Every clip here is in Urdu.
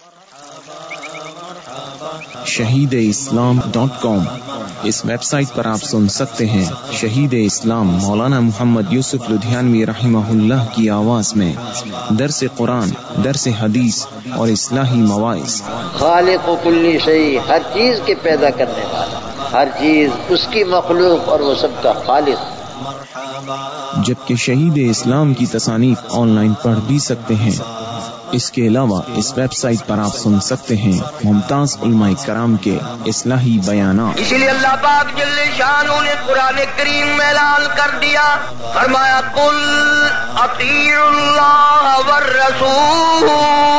shahideislam.com اس ویب سائٹ پر آپ سن سکتے ہیں شہید اسلام مولانا محمد یوسف لدھیانوی رحمہ اللہ کی آواز میں درس قرآن، درس حدیث اور اصلاحی مواعظ۔ خالق کل شیء، ہر چیز کے پیدا کرنے والا، ہر چیز اس کی مخلوق اور وہ سب کا خالق۔ جبکہ شہید اسلام کی تصانیف آن لائن پڑھ بھی سکتے ہیں۔ اس کے علاوہ اس ویب سائٹ پر آپ سن سکتے ہیں ممتاز علماء کرام کے اصلاحی بیانات۔ اسی لیے اللہ پاک جل شانہ نے قرآن کریم میں اعلان کر دیا، فرمایا قل اطیعوا اللہ والرسول۔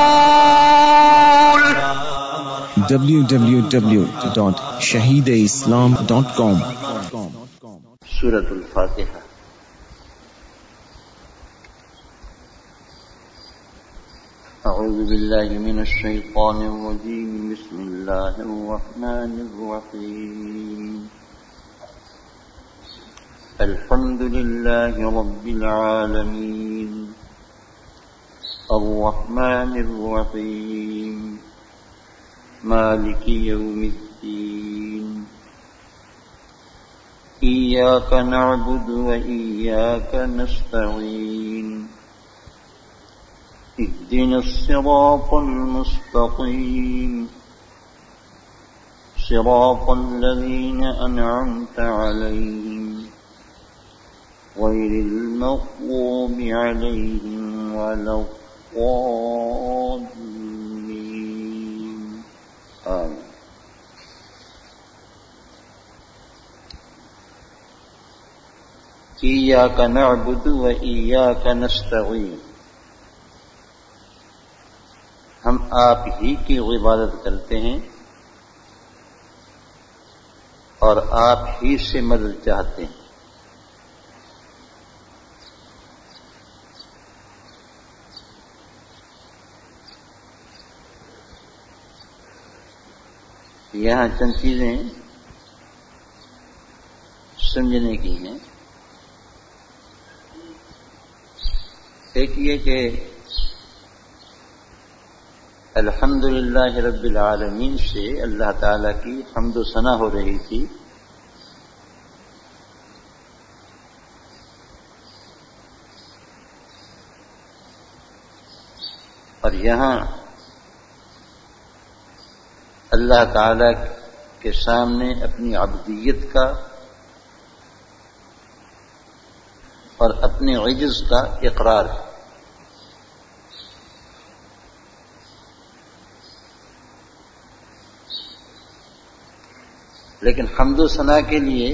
www.shahideislam.com سورۃ الفاتحہ۔ اعوذ باللہ من الشیطان الرجیم، بسم اللہ الرحمن الرحیم۔ الحمد للہ رب العالمین، الرحمن الرحیم، مالک یوم الدین، ایاک نعبد و ایاک نستعین، اهدنا الصراط المستقيم، صراط الذين أنعمت عليهم غير المغضوب عليهم ولا الضالين، آمين۔ إياك نعبد وإياك نستعين، ہم آپ ہی کی عبادت کرتے ہیں اور آپ ہی سے مدد چاہتے ہیں۔ یہاں چند چیزیں سمجھنے کی ہیں۔ ایک یہ کہ الحمدللہ رب العالمین سے اللہ تعالی کی حمد و ثنا ہو رہی تھی، اور یہاں اللہ تعالی کے سامنے اپنی عبدیت کا اور اپنے عجز کا اقرار ہے۔ لیکن حمد و ثنا کے لیے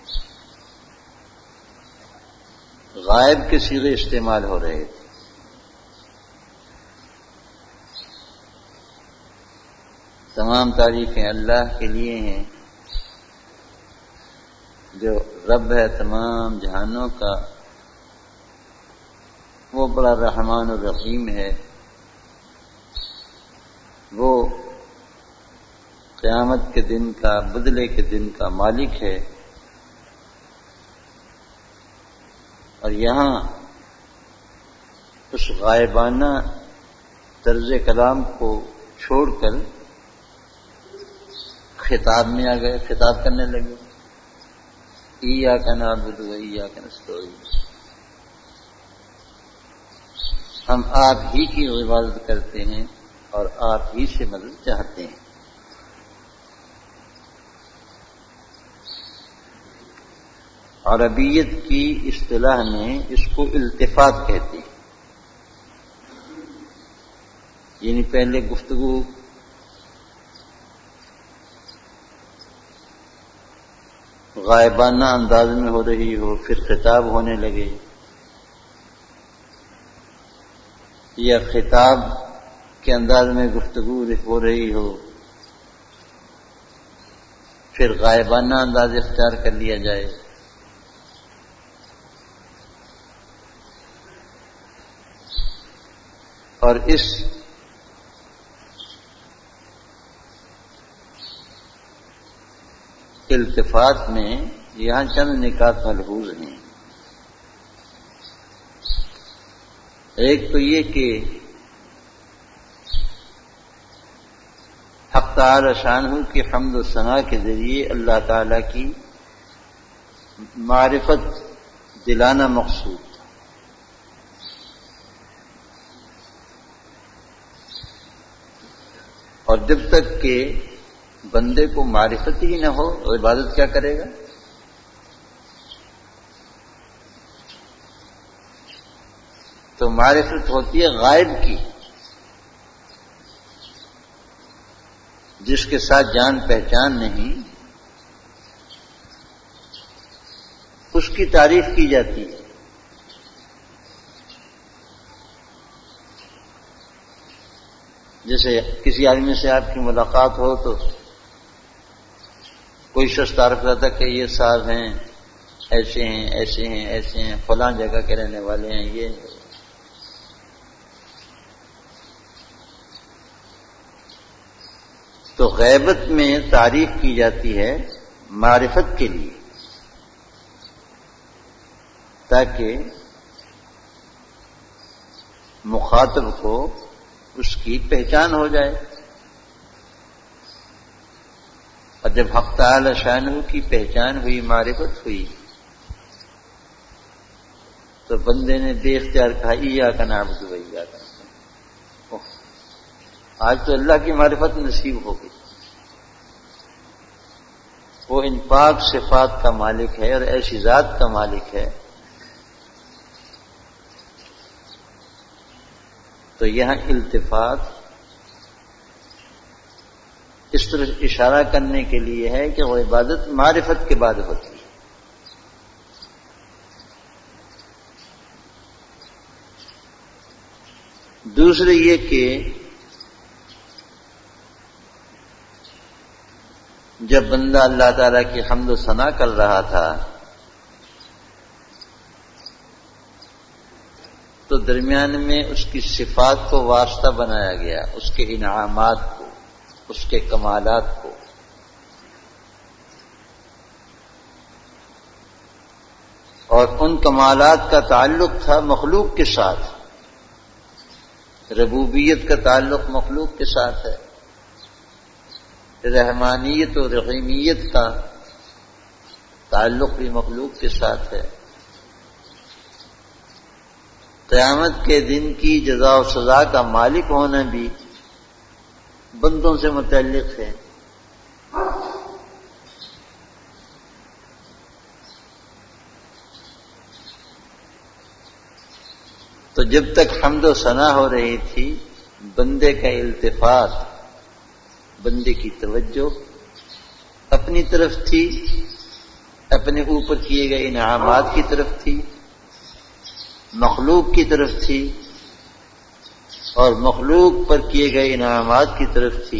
غائب کے صیغے استعمال ہو رہے تھے۔ تمام تعریفیں اللہ کے لیے ہیں جو رب ہے تمام جہانوں کا، وہ بڑا رحمان و رحیم ہے، وہ قیامت کے دن کا، بدلے کے دن کا مالک ہے۔ اور یہاں اس غائبانہ طرز کلام کو چھوڑ کر خطاب میں آ گئے، خطاب کرنے لگے، ایاک نعبد و ایاک نستعین، ہم آپ ہی کی عبادت کرتے ہیں اور آپ ہی سے مدد چاہتے ہیں۔ عربیت کی اصطلاح میں اس کو التفات کہتے ہیں، یعنی پہلے گفتگو غائبانہ انداز میں ہو رہی ہو، پھر خطاب ہونے لگے، یا خطاب کے انداز میں گفتگو ہو رہی ہو، پھر غائبانہ انداز اختیار کر لیا جائے۔ اور اس التفات میں یہاں چند نکات ملحوظ ہیں۔ ایک تو یہ کہ تعالی شانہ کی حمد و ثنا کے ذریعے اللہ تعالی کی معرفت دلانا مقصود. اور جب تک کہ بندے کو معرفت ہی نہ ہو تو عبادت کیا کرے گا؟ تو معرفت ہوتی ہے غائب کی، جس کے ساتھ جان پہچان نہیں، اس کی تعریف کی جاتی ہے. جیسے کسی آدمی سے آپ کی ملاقات ہو تو کوئی شخص تعارف کرتا کہ یہ صاحب ہیں، ایسے ہیں ایسے ہیں ایسے ہیں، فلاں جگہ کے رہنے والے ہیں. یہ تو غیبت میں تعریف کی جاتی ہے معرفت کے لیے، تاکہ مخاطب کو اس کی پہچان ہو جائے. اور جب حق تعالی شانہ کی پہچان ہوئی، معرفت ہوئی، تو بندے نے بے اختیار کہا ایاک نعبد و ایاک نستعین. آج تو اللہ کی معرفت نصیب ہو گئی. وہ ان پاک صفات کا مالک ہے اور ایسی ذات کا مالک ہے. تو یہاں التفات اس طرح اشارہ کرنے کے لیے ہے کہ وہ عبادت معرفت کے بعد ہوتی ہے. دوسرے یہ کہ جب بندہ اللہ تعالیٰ کی حمد و ثنا کر رہا تھا تو درمیان میں اس کی صفات کو واسطہ بنایا گیا، اس کے انعامات کو، اس کے کمالات کو. اور ان کمالات کا تعلق تھا مخلوق کے ساتھ. ربوبیت کا تعلق مخلوق کے ساتھ ہے، رحمانیت و رحیمیت کا تعلق بھی مخلوق کے ساتھ ہے. قیامت کے دن کی جزا و سزا کا مالک ہونا بھی بندوں سے متعلق ہے. تو جب تک حمد و ثنا ہو رہی تھی، بندے کا التفات، بندے کی توجہ اپنی طرف تھی، اپنے اوپر کیے گئے انعامات کی طرف تھی، مخلوق کی طرف تھی، اور مخلوق پر کیے گئے انعامات کی طرف تھی.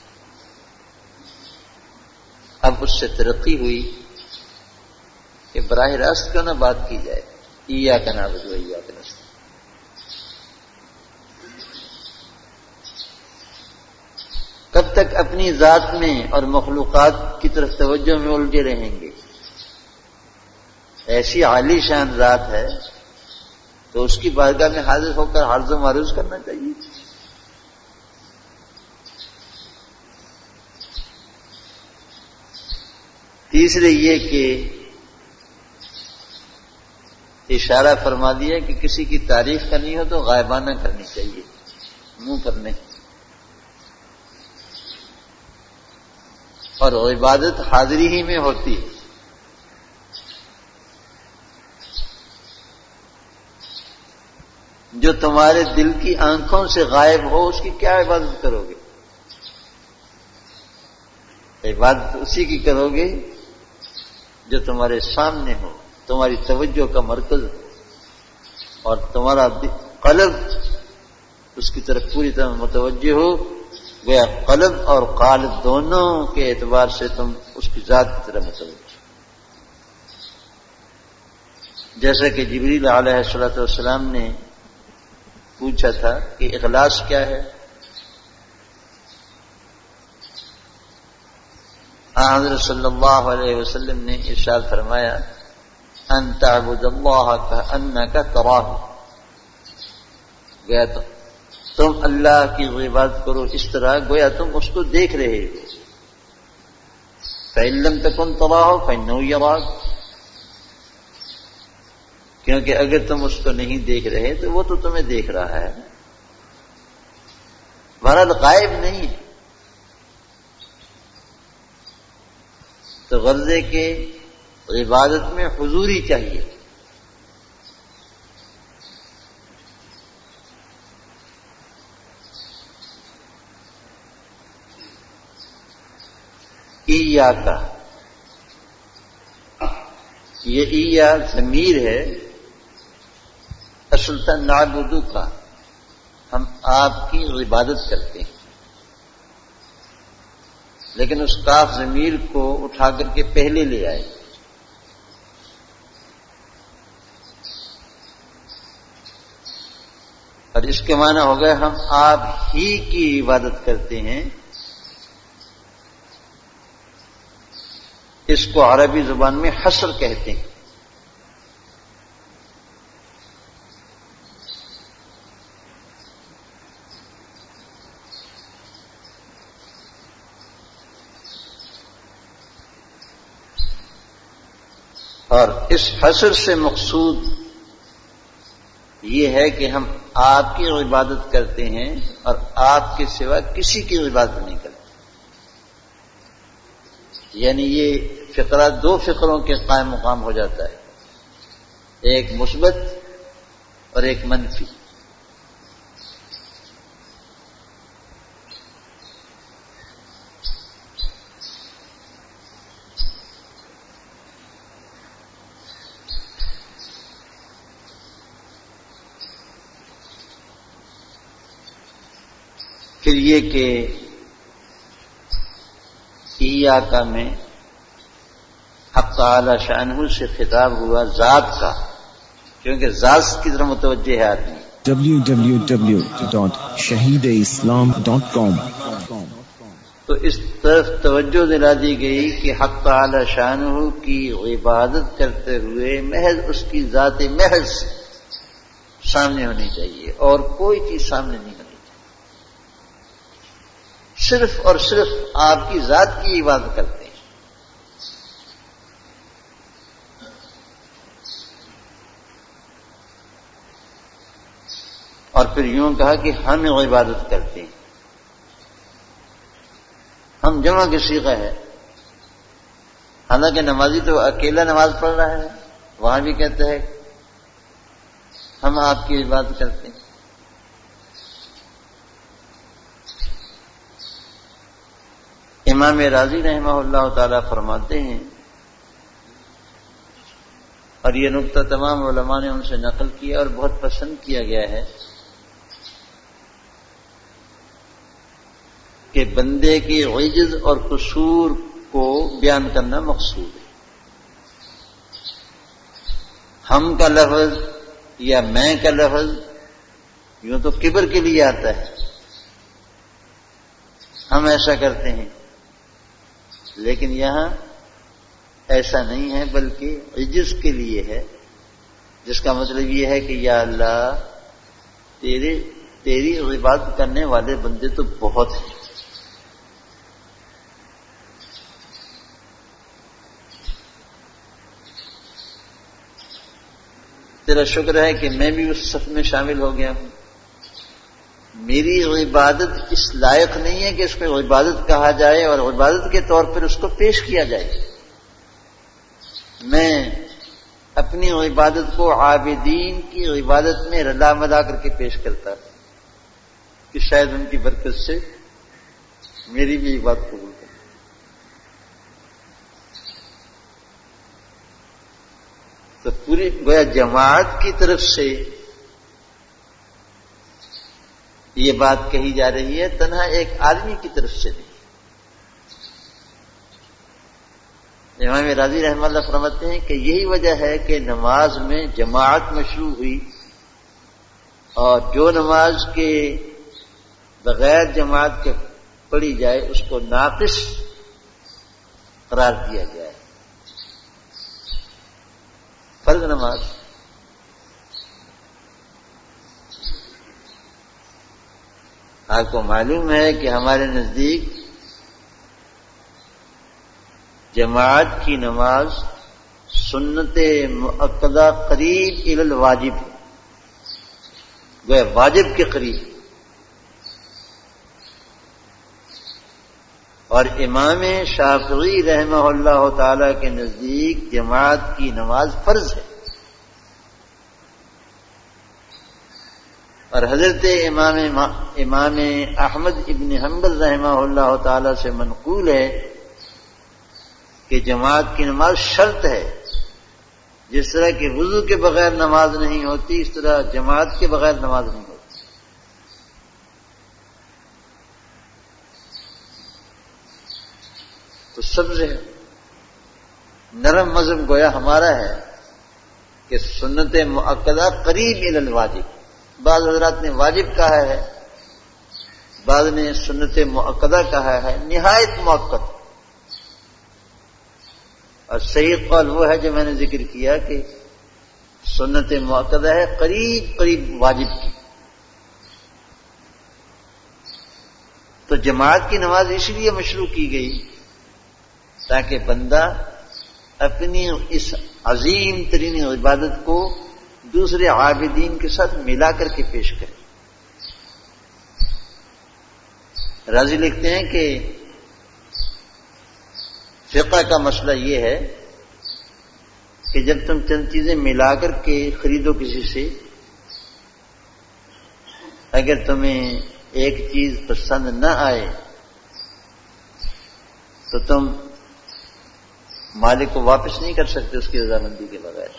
اب اس سے ترقی ہوئی کہ براہ راست کیوں نہ بات کی جائے ایاک نعبد و ایاک نستعین. کب تک اپنی ذات میں اور مخلوقات کی طرف توجہ میں الجھے رہیں گے؟ ایسی عالی شان ذات ہے تو اس کی بارگاہ میں حاضر ہو کر عرض و معروض کرنا چاہیے. تیسرے یہ کہ اشارہ فرما دیا کہ کسی کی تعریف کرنی ہو تو غائبانہ کرنی چاہیے، منہ پر نہیں. اور عبادت حاضری ہی میں ہوتی ہے. جو تمہارے دل کی آنکھوں سے غائب ہو اس کی کیا عبادت کرو گے؟ عبادت اسی کی کرو گے جو تمہارے سامنے ہو، تمہاری توجہ کا مرکز ہو، اور تمہارا قلب اس کی طرف پوری طرح متوجہ ہو. گویا قلب اور قالب دونوں کے اعتبار سے تم اس کی ذات کی طرف متوجہ. جیسا کہ جبریل علیہ السلام نے پوچھا تھا کہ اخلاص کیا ہے، حضرت صلی اللہ علیہ وسلم نے ارشاد فرمایا ان تعبد اللہ کأنک تراہ. گیا تو تم اللہ کی عبادت کرو اس طرح گویا تم اس کو دیکھ رہے ہو. فَإِن لَّمْ تَكُن تَرَاهُ فَإِنَّهُ يَرَاكَ، کیونکہ اگر تم اس کو نہیں دیکھ رہے تو وہ تو تمہیں دیکھ رہا ہے. بہرحال غائب نہیں ہے. تو غرضے کے عبادت میں حضوری چاہیے. ایاکا، یہ ایا ضمیر ہے اصل تھا نعبدو کا، ہم آپ کی عبادت کرتے ہیں، لیکن اس کاف ضمیر کو اٹھا کر کے پہلے لے آئے. اور اس کے معنی ہو گئے ہم آپ ہی کی عبادت کرتے ہیں. اس کو عربی زبان میں حصر کہتے ہیں. اور اس حصر سے مقصود یہ ہے کہ ہم آپ کی عبادت کرتے ہیں اور آپ کے سوا کسی کی عبادت نہیں کرتے. یعنی یہ فقرہ دو فقروں کے قائم مقام ہو جاتا ہے، ایک مثبت اور ایک منفی. پھر یہ کہ ایاکا میں حق تعالی شانہ سے خطاب ہوا ذات کا، کیونکہ ذات کی طرف متوجہ ہے آدمی. www.shahideislam.com. تو اس طرف توجہ دلا دی گئی کہ حق تعالی شانہ کی عبادت کرتے ہوئے محض اس کی ذات محض سامنے ہونی چاہیے اور کوئی چیز سامنے نہیں ہونی چاہیے. صرف اور صرف آپ کی ذات کی عبادت کرتے ہیں. اور پھر یوں کہا کہ ہم عبادت کرتے ہیں. ہم جمع کی صیغہ ہے، حالانکہ نمازی تو اکیلا نماز پڑھ رہا ہے، وہاں بھی کہتا ہے ہم آپ کی عبادت کرتے ہیں. امام راضی رحمہ اللہ تعالی فرماتے ہیں، اور یہ نقطہ تمام علماء نے ان سے نقل کیا اور بہت پسند کیا گیا ہے، کہ بندے کی عجز اور قصور کو بیان کرنا مقصود ہے. ہم کا لفظ یا میں کا لفظ یوں تو کبر کے لیے آتا ہے، ہم ایسا کرتے ہیں، لیکن یہاں ایسا نہیں ہے بلکہ عجز کے لیے ہے، جس کا مطلب یہ ہے کہ یا اللہ تیری عبادت کرنے والے بندے تو بہت ہیں، تیرا شکر ہے کہ میں بھی اس صف میں شامل ہو گیا ہوں. میری عبادت اس لائق نہیں ہے کہ اس کو عبادت کہا جائے اور عبادت کے طور پر اس کو پیش کیا جائے. میں اپنی عبادت کو عابدین کی عبادت میں رلا ملا کر کے پیش کرتا ہوں کہ شاید ان کی برکت سے میری بھی عبادت قبول کرے. تو پوری گویا جماعت کی طرف سے یہ بات کہی جا رہی ہے، تنہا ایک آدمی کی طرف سے نہیں. امام راضی رحمہ اللہ فرماتے ہیں کہ یہی وجہ ہے کہ نماز میں جماعت مشروع ہوئی، اور جو نماز کے بغیر جماعت کے پڑھی جائے اس کو ناقص قرار دیا گیا ہے. فرض نماز آپ کو معلوم ہے کہ ہمارے نزدیک جماعت کی نماز سنت مؤکدہ قریب الی الواجب، گویا واجب کے قریب، اور امام شافعی رحمہ اللہ تعالی کے نزدیک جماعت کی نماز فرض ہے، اور حضرت امام احمد ابن حنبل رحمہ اللہ تعالی سے منقول ہے کہ جماعت کی نماز شرط ہے، جس طرح کہ وضو کے بغیر نماز نہیں ہوتی اس طرح جماعت کے بغیر نماز نہیں ہوتی۔ تو سب سے نرم مذہب گویا ہمارا ہے کہ سنت مؤکدہ قریب الی الواجب، بعض حضرات نے واجب کہا ہے، بعض نے سنت مؤکدہ کہا ہے، نہایت مؤکد، اور صحیح قول وہ ہے جو میں نے ذکر کیا کہ سنت مؤکدہ ہے قریب قریب واجب کی۔ تو جماعت کی نماز اس لیے مشروع کی گئی تاکہ بندہ اپنی اس عظیم ترین عبادت کو دوسرے عابدین کے ساتھ ملا کر کے پیش کرے۔ رازی لکھتے ہیں کہ فقہ کا مسئلہ یہ ہے کہ جب تم چند چیزیں ملا کر کے خریدو کسی سے، اگر تمہیں ایک چیز پسند نہ آئے تو تم مالک کو واپس نہیں کر سکتے اس کی رضامندی کے بغیر،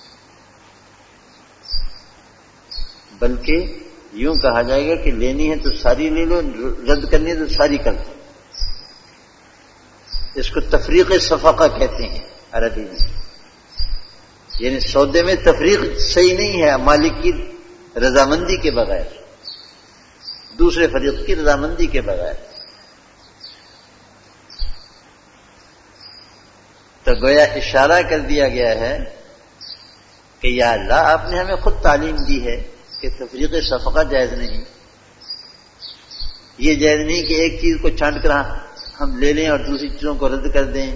بلکہ یوں کہا جائے گا کہ لینی ہے تو ساری لے لو، رد کرنی ہے تو ساری کر دو۔ اس کو تفریق صفقہ کہتے ہیں عربی میں، یعنی سودے میں تفریق صحیح نہیں ہے مالک کی رضامندی کے بغیر، دوسرے فریق کی رضامندی کے بغیر۔ تو گویا اشارہ کر دیا گیا ہے کہ یا اللہ آپ نے ہمیں خود تعلیم دی ہے کہ تفریق صفقہ جائز نہیں، یہ جائز نہیں کہ ایک چیز کو چھانٹ کر ہم لے لیں اور دوسری چیزوں کو رد کر دیں،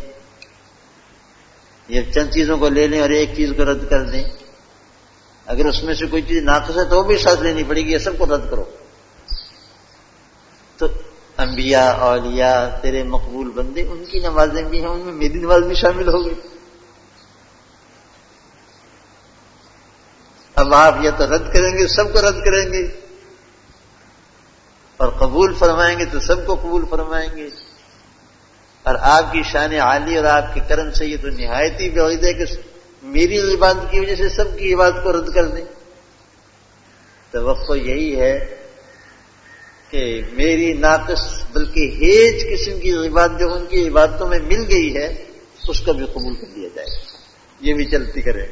یا چند چیزوں کو لے لیں اور ایک چیز کو رد کر دیں، اگر اس میں سے کوئی چیز ناقص ہے تو وہ بھی ساتھ لینی پڑے گی، یہ سب کو رد کرو۔ تو انبیاء اولیاء تیرے مقبول بندے، ان کی نمازیں بھی ہیں، ان میں میری نماز بھی شامل ہو گئی۔ اب آپ یا تو رد کریں گے سب کو رد کریں گے، اور قبول فرمائیں گے تو سب کو قبول فرمائیں گے، اور آپ کی شان عالی اور آپ کے کرم سے یہ تو نہایت ہی بعید ہے کہ میری عبادت کی وجہ سے سب کی عبادت کو رد کر دیں۔ توقع یہی ہے کہ میری ناقص بلکہ ہیج قسم کی عبادت جو ان کی عبادتوں میں مل گئی ہے اس کو بھی قبول کر لیا جائے، یہ بھی چلتی کرے۔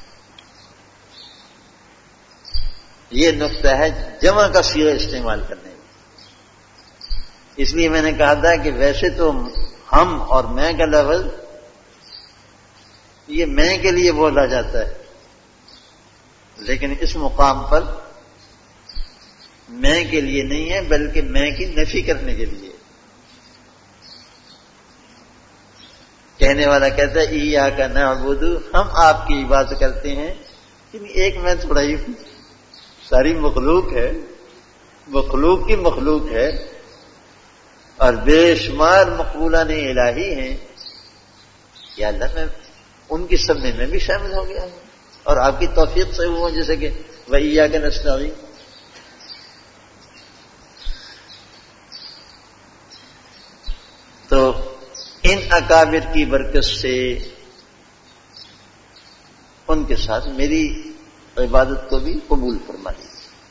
یہ نقطہ ہے جمع کا صیغہ استعمال کرنے میں۔ اس لیے میں نے کہا تھا کہ ویسے تو ہم اور میں کا لفظ یہ میں کے لیے بولا جاتا ہے، لیکن اس مقام پر میں کے لیے نہیں ہے بلکہ میں کی نفی کرنے کے لیے۔ کہنے والا کہتا ہے ایاک نعبد، ہم آپ کی عبادت کرتے ہیں، لیکن ایک میں تھوڑا ہی، ساری مخلوق ہے، مخلوق کی مخلوق ہے، اور بے شمار مقبولان الہی ہیں، یا اللہ میں ان کی سب میں بھی شامل ہو گیا ہوں، اور آپ کی توفیق سے ہوا، جیسے کہ وَإِيَّاكَ نَسْتَعِينُ۔ تو ان اکابر کی برکت سے ان کے ساتھ میری عبادت کو بھی قبول فرما دی۔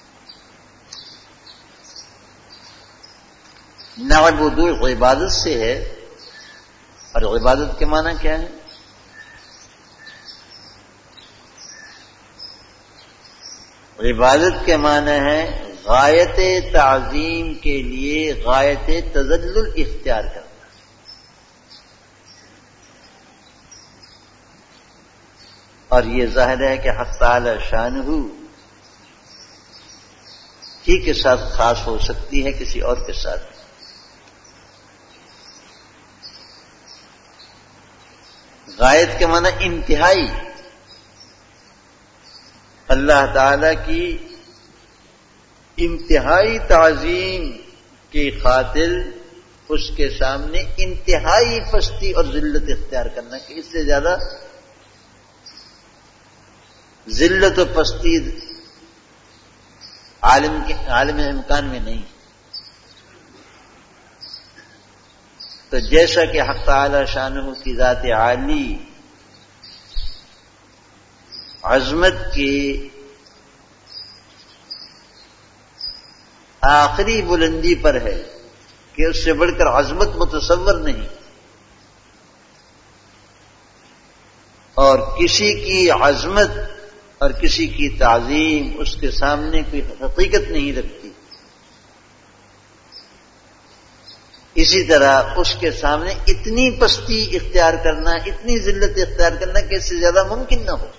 نعبد عبادت سے ہے، اور عبادت کے معنی کیا ہے؟ عبادت کے معنی ہے غایت تعظیم کے لیے غایت تذلل اختیار کرنا۔ اور یہ ظاہر ہے کہ حق تعالی شانہ ہی کے ساتھ خاص ہو سکتی ہے، کسی اور کے ساتھ۔ غایت کے معنی انتہائی، اللہ تعالی کی انتہائی تعظیم کی خاطر اس کے سامنے انتہائی پستی اور ذلت اختیار کرنا، کہ اس سے زیادہ ذلت و پستی عالم امکان میں نہیں۔ تو جیسا کہ حق تعالی شانہ کی ذات عالی عظمت کی آخری بلندی پر ہے کہ اس سے بڑھ کر عظمت متصور نہیں، اور کسی کی عظمت اور کسی کی تعظیم اس کے سامنے کوئی حقیقت نہیں رکھتی، اسی طرح اس کے سامنے اتنی پستی اختیار کرنا، اتنی ذلت اختیار کرنا کہ اس سے زیادہ ممکن نہ ہو۔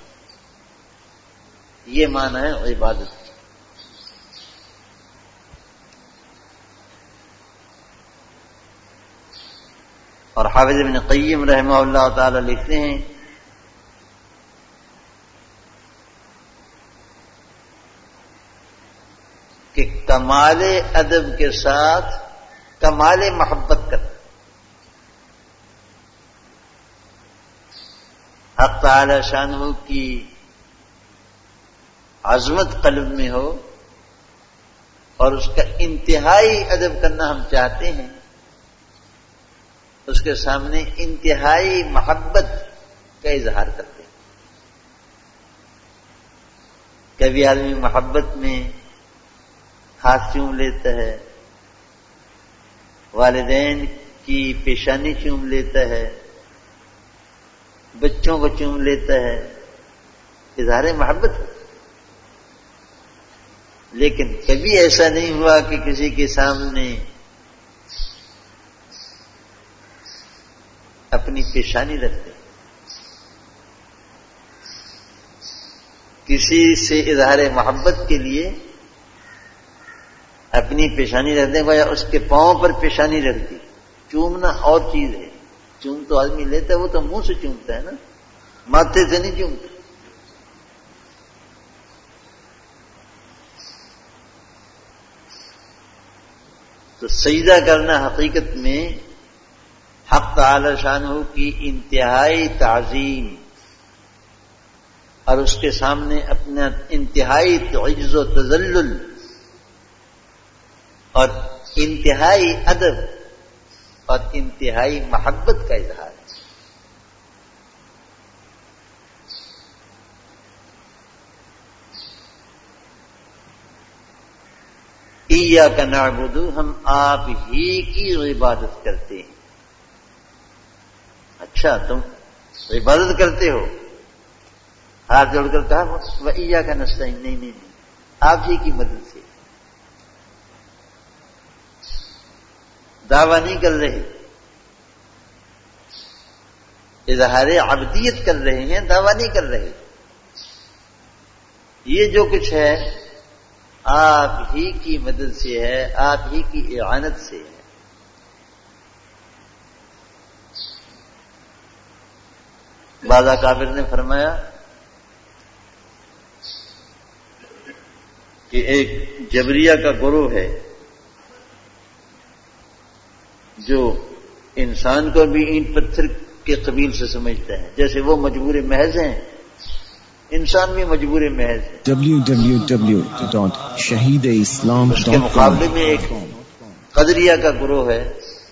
یہ معنی ہے عبادت۔ اور حافظ ابن قیم رحمہ اللہ تعالی لکھتے ہیں کہ کمال ادب کے ساتھ کمال محبت کرنا، حق تعالی شانہ کی عظمت قلب میں ہو اور اس کا انتہائی ادب کرنا ہم چاہتے ہیں، اس کے سامنے انتہائی محبت کا اظہار کرتے ہیں۔ کبھی آدمی محبت میں ہاتھ چوم لیتا ہے، والدین کی پیشانی چوم لیتا ہے، بچوں کو چوم لیتا ہے، اظہار محبت۔ لیکن کبھی ایسا نہیں ہوا کہ کسی کے سامنے اپنی پیشانی رکھتے، کسی سے اظہار محبت کے لیے اپنی پیشانی رکھتے، گویا اس کے پاؤں پر پیشانی رکھتی۔ چومنا اور چیز ہے، چوم تو آدمی لیتا ہے وہ تو منہ سے چومتا ہے نا، ماتھے سے نہیں چومتا۔ تو سجدہ کرنا حقیقت میں حق تعالی شانہ کی انتہائی تعظیم اور اس کے سامنے اپنا انتہائی عجز و تذلل اور انتہائی ادب اور انتہائی محبت کا اظہار ہے۔ ایاک نعبد، ہم آپ ہی کی عبادت کرتے ہیں۔ اچھا تم عبادت کرتے ہو، ہاتھ جوڑ کر کہا وَإِيَّاكَ نَسْتَعِينُ، نہیں، آپ ہی کی مدد سے۔ دعویٰ نہیں کر رہے، اظہار عبدیت کر رہے ہیں، دعویٰ نہیں کر رہے۔ یہ جو کچھ ہے آپ ہی کی مدد سے ہے، آپ ہی کی اعانت سے ہے۔ بعض اکابر نے فرمایا کہ ایک جبریہ کا گروہ ہے جو انسان کو بھی اینٹ پتھر کے قبیل سے سمجھتا ہے، جیسے وہ مجبور محض ہیں، انسان بھی مجبور محض ہے۔ www.shahideislam.com اس کے مقابلے میں ایک قدریہ کا گروہ ہے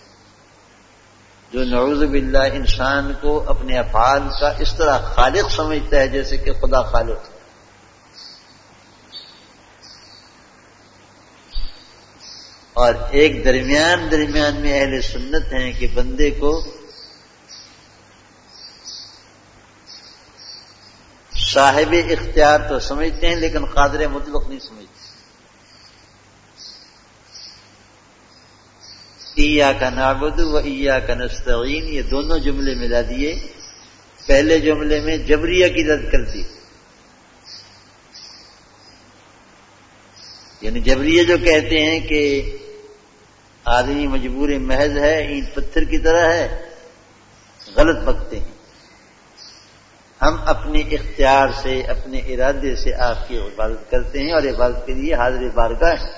جو نعوذ باللہ انسان کو اپنے افعال کا اس طرح خالق سمجھتا ہے جیسے کہ خدا خالق ہے۔ اور ایک درمیان میں اہل سنت ہیں کہ بندے کو صاحب اختیار تو سمجھتے ہیں لیکن قادر مطلق نہیں سمجھتے۔ ایاک نعبد و ایاک نستعین، یہ دونوں جملے ملا دیے۔ پہلے جملے میں جبریہ کی رد کر دی، یہ یعنی جبریہ جو کہتے ہیں کہ آدمی مجبور محض ہے، اینٹ پتھر کی طرح ہے، غلط بکتے ہیں۔ ہم اپنے اختیار سے، اپنے ارادے سے آپ کی عبادت کرتے ہیں اور عبادت کے لیے حاضر بارگاہ ہیں۔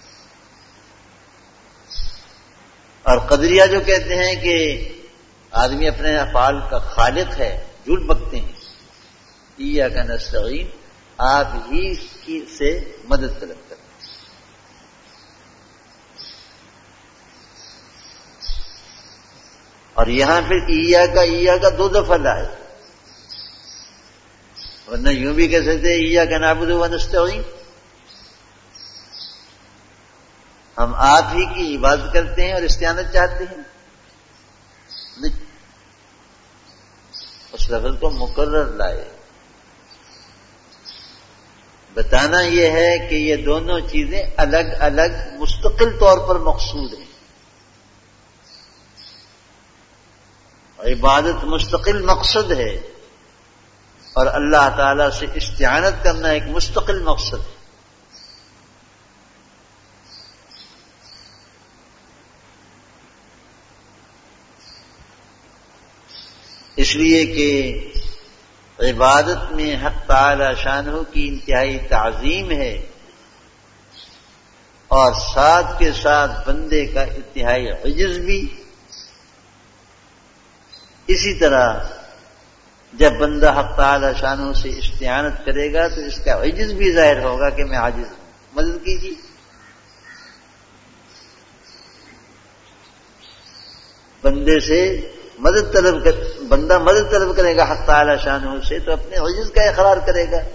اور قدریہ جو کہتے ہیں کہ آدمی اپنے افعال کا خالق ہے، جھوٹ بکتے ہیں۔ ایاک نستعین، آپ ہی کی سے مدد طلب کریں۔ اور یہاں پھر ایاک دو دفعہ لائے، ورنہ یوں بھی کہہ سکتے ایاک نعبد و نستعین، ہم آپ ہی کی عبادت کرتے ہیں اور استعانت چاہتے ہیں۔ نہیں، اس لفظ کو مقرر لائے۔ بتانا یہ ہے کہ یہ دونوں چیزیں الگ الگ مستقل طور پر مقصود ہیں۔ عبادت مستقل مقصد ہے اور اللہ تعالی سے استعانت کرنا ایک مستقل مقصد ہے۔ اس لیے کہ عبادت میں حق تعالی شانہ کی انتہائی تعظیم ہے اور ساتھ کے ساتھ بندے کا انتہائی عجز بھی۔ اسی طرح جب بندہ حق تعالی شانہ سے استعانت کرے گا تو اس کا عجز بھی ظاہر ہوگا کہ میں عاجز ہوں، مدد کیجیے۔ بندے سے بندہ مدد طلب کرے گا حق تعالی شانہ سے تو اپنے عجز کا اقرار کرے گا،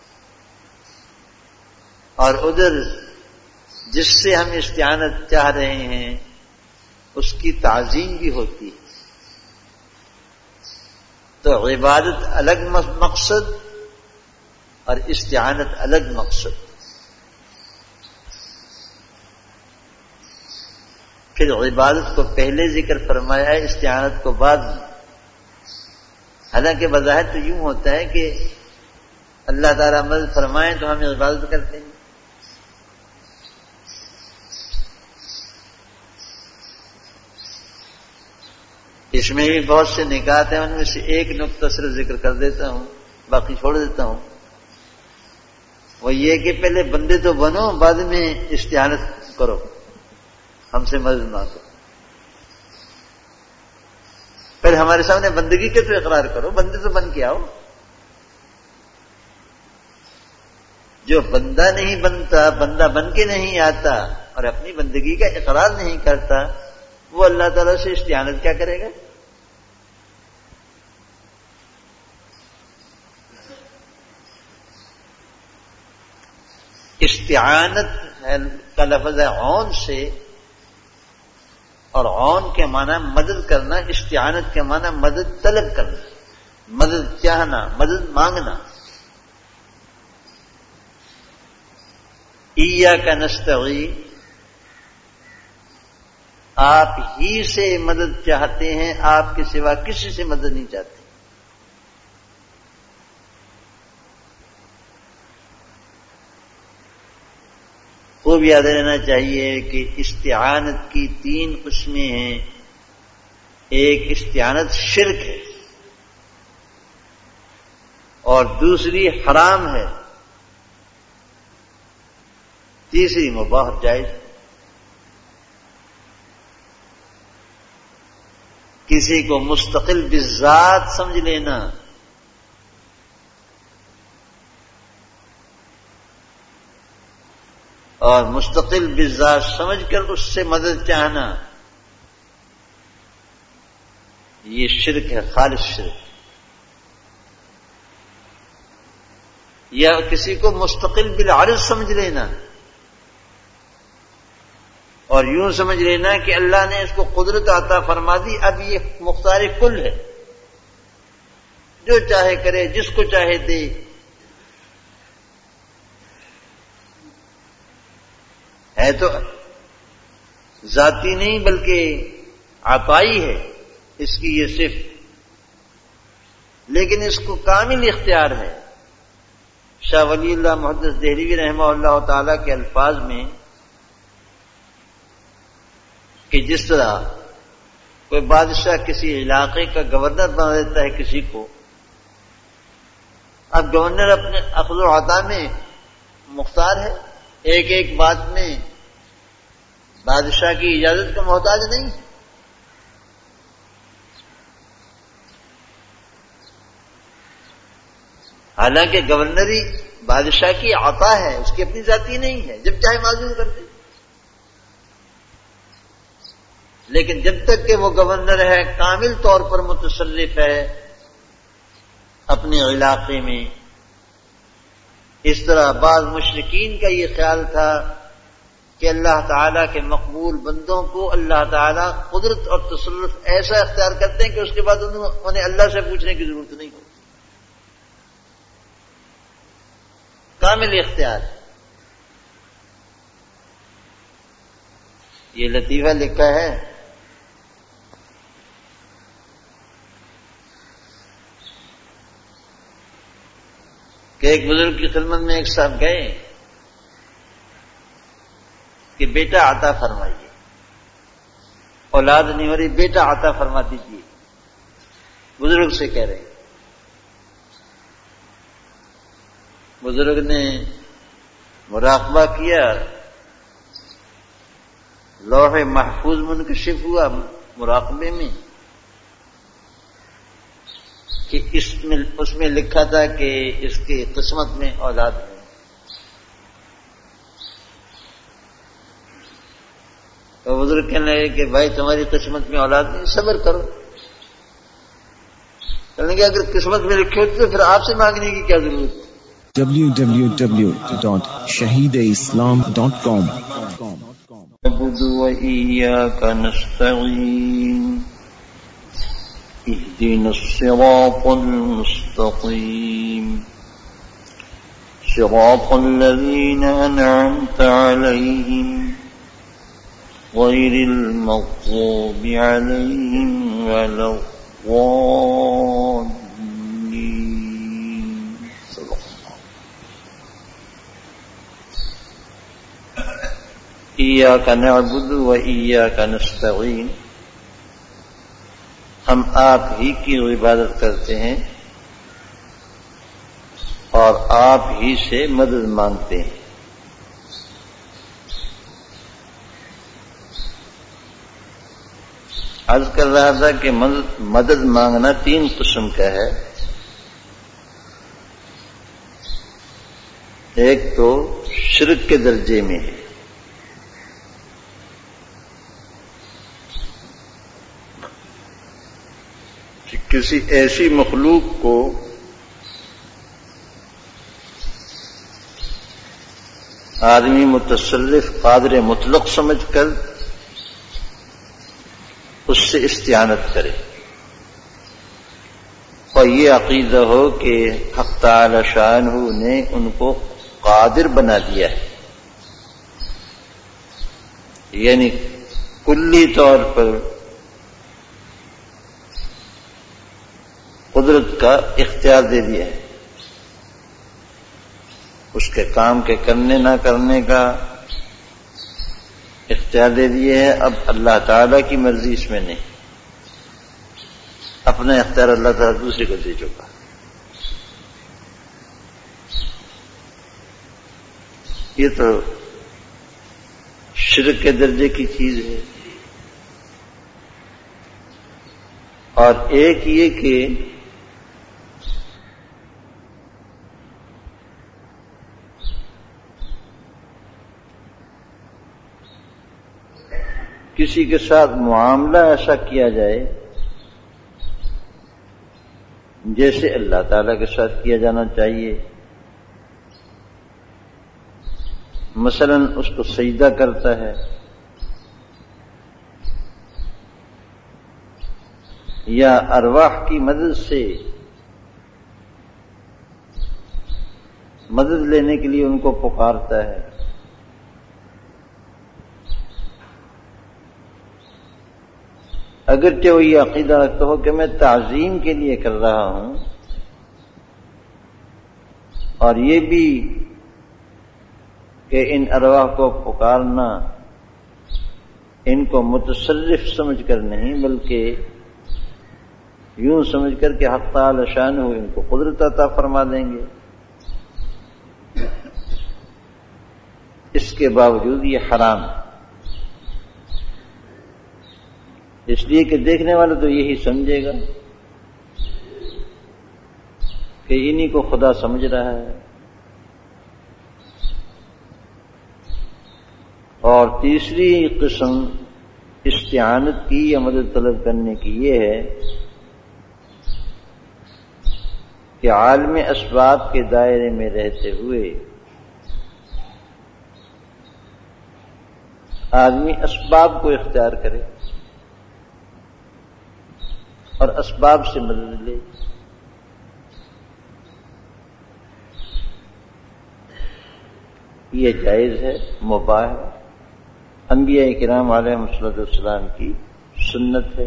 اور ادھر جس سے ہم استعانت چاہ رہے ہیں اس کی تعظیم بھی ہوتی ہے۔ تو عبادت الگ مقصد اور استعانت الگ مقصد۔ پھر عبادت کو پہلے ذکر فرمایا ہے، استعانت کو بعد میں۔ حالانکہ بظاہر تو یوں ہوتا ہے کہ اللہ تعالیٰ مدد فرمائیں تو ہم عبادت کرتے ہیں۔ اس میں بھی بہت سے نکات ہیں، ان میں سے ایک نقطہ صرف ذکر کر دیتا ہوں، باقی چھوڑ دیتا ہوں۔ وہ یہ کہ پہلے بندے تو بنو، بعد میں استعانت کرو، ہم سے مدد مانگو۔ پھر ہمارے سامنے بندگی کے تو اقرار کرو، بندے تو بن کے آؤ۔ جو بندہ نہیں بنتا، بندہ بن کے نہیں آتا اور اپنی بندگی کا اقرار نہیں کرتا، وہ اللہ تعالیٰ سے استعانت کیا کرے گا؟ استعانت کا لفظ ہے عون سے، اور عون کے معنی مدد کرنا، استعانت کے معنی مدد طلب کرنا، مدد چاہنا، مدد مانگنا۔ ایاک نستعین، آپ ہی سے مدد چاہتے ہیں، آپ کے سوا کسی سے مدد نہیں چاہتے۔ خوب یاد رہنا چاہیے کہ استعانت کی 3 قسمیں ہیں۔ ایک استعانت شرک ہے اور دوسری حرام ہے، تیسری مباح جائز۔ کسی کو مستقل بالذات سمجھ لینا، اور مستقل بالذات سمجھ کر اس سے مدد چاہنا، یہ شرک ہے، خالص شرک۔ یا کسی کو مستقل بالعرض سمجھ لینا اور یوں سمجھ لینا کہ اللہ نے اس کو قدرت عطا فرما دی، اب یہ مختار کل ہے، جو چاہے کرے، جس کو چاہے دے۔ ہے تو ذاتی نہیں بلکہ عطائی ہے اس کی یہ صفت، لیکن اس کو کامل اختیار ہے، شاہ ولی اللہ محدث دہلوی رحمہ اللہ تعالی کے الفاظ میں کہ جس طرح کوئی بادشاہ کسی علاقے کا گورنر بنا دیتا ہے کسی کو، اب گورنر اپنے اخذ و عطا میں مختار ہے، ایک ایک بات میں بادشاہ کی اجازت کا محتاج نہیں. حالانکہ گورنری بادشاہ کی عطا ہے، اس کی اپنی ذاتی نہیں ہے، جب چاہے معزول کر دے. لیکن جب تک کہ وہ گورنر ہے، کامل طور پر متصرف ہے اپنے علاقے میں. اس طرح بعض مشرکین کا یہ خیال تھا کہ اللہ تعالیٰ کے مقبول بندوں کو اللہ تعالیٰ قدرت اور تصرف ایسا اختیار کرتے ہیں کہ اس کے بعد انہیں اللہ سے پوچھنے کی ضرورت نہیں ہوتی، کامل اختیار. یہ لطیفہ لکھا ہے کہ ایک بزرگ کی خدمت میں ایک صاحب گئے کہ بیٹا عطا فرمائیے، اولاد نہیں ہو رہی، بیٹا عطا فرما دیجیے. بزرگ سے کہہ رہے ہیں. بزرگ نے مراقبہ کیا، لوح محفوظ منکشف ہوا مراقبے میں کہ اس میں لکھا تھا کہ اس کی قسمت میں اولاد ہے. تو بزرگ کہنے لگے کہ بھائی تمہاری قسمت میں اولاد نہیں، صبر کرو. کہنے لگے اگر قسمت میں لکھی ہوتی تو پھر آپ سے مانگنے کی کیا ضرورت ہے. www.shahideislam.com نعبد وإياك نستعين اهدنا الصراط المستقيم صراط الذين أنعمت عليهم غير المغضوب عليهم ولا الضالين. إياك نعبد وإياك نستعين، ہم آپ ہی کی عبادت کرتے ہیں اور آپ ہی سے مدد مانگتے ہیں. عرض کر رہا تھا کہ مدد مانگنا 3 قسم کا ہے. ایک تو شرک کے درجے میں ہے، کہ کسی ایسی مخلوق کو آدمی متصرف قادر مطلق سمجھ کر اس سے استعانت کرے، اور یہ عقیدہ ہو کہ حق تعالی شانہ نے ان کو قادر بنا دیا ہے، یعنی کلی طور پر قدرت کا اختیار دے دیا ہے، اس کے کام کے کرنے نہ کرنے کا اختیار دے دیے ہے. اب اللہ تعالیٰ کی مرضی اس میں نہیں، اپنا اختیار اللہ تعالیٰ دوسرے کو دے چکا. یہ تو شرک کے درجے کی چیز ہے. اور ایک یہ کہ کسی کے ساتھ معاملہ ایسا کیا جائے جیسے اللہ تعالیٰ کے ساتھ کیا جانا چاہیے. مثلا اس کو سجدہ کرتا ہے یا ارواح کی مدد سے مدد لینے کے لیے ان کو پکارتا ہے، اگرچہ وہ یہ عقیدہ رکھتا ہو کہ میں تعظیم کے لیے کر رہا ہوں اور یہ بھی کہ ان ارواح کو پکارنا ان کو متصرف سمجھ کر نہیں، بلکہ یوں سمجھ کر کہ حق تعالی شانہ ان کو قدرت عطا فرما دیں گے، اس کے باوجود یہ حرام ہے، اس لیے کہ دیکھنے والا تو یہی سمجھے گا کہ انہی کو خدا سمجھ رہا ہے۔ اور تیسری قسم استعانت کی یا مدد طلب کرنے کی یہ ہے کہ عالم اسباب کے دائرے میں رہتے ہوئے آدمی اسباب کو اختیار کرے اور اسباب سے مدد لے۔ یہ جائز ہے، مباح ہے، انبیاء کرام علیہم السلام کی سنت ہے۔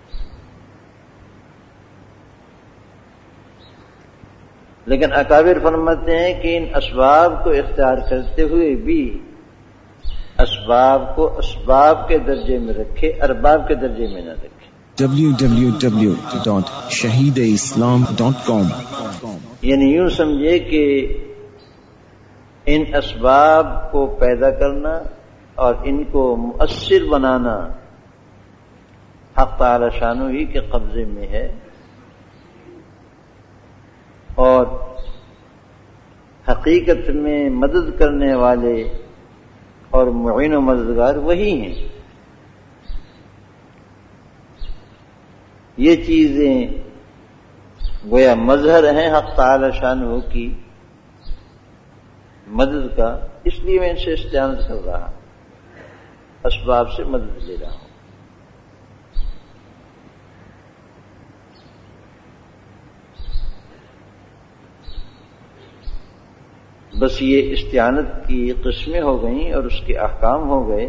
لیکن اکابر فرماتے ہیں کہ ان اسباب کو اختیار کرتے ہوئے بھی اسباب کو اسباب کے درجے میں رکھے، ارباب کے درجے میں نہ رکھے۔ www.shahideislam.com یعنی یوں سمجھے کہ ان اسباب کو پیدا کرنا اور ان کو مؤثر بنانا حق تعالی شانہ ہی کے قبضے میں ہے، اور حقیقت میں مدد کرنے والے اور معین و مددگار وہی ہیں۔ یہ چیزیں گویا مظہر ہیں حق تعالی شانہ کی مدد کا، اس لیے میں ان سے استعانت کر رہا ہوں، اسباب سے مدد لے رہا ہوں۔ بس یہ استعانت کی قسمیں ہو گئیں اور اس کے احکام ہو گئے۔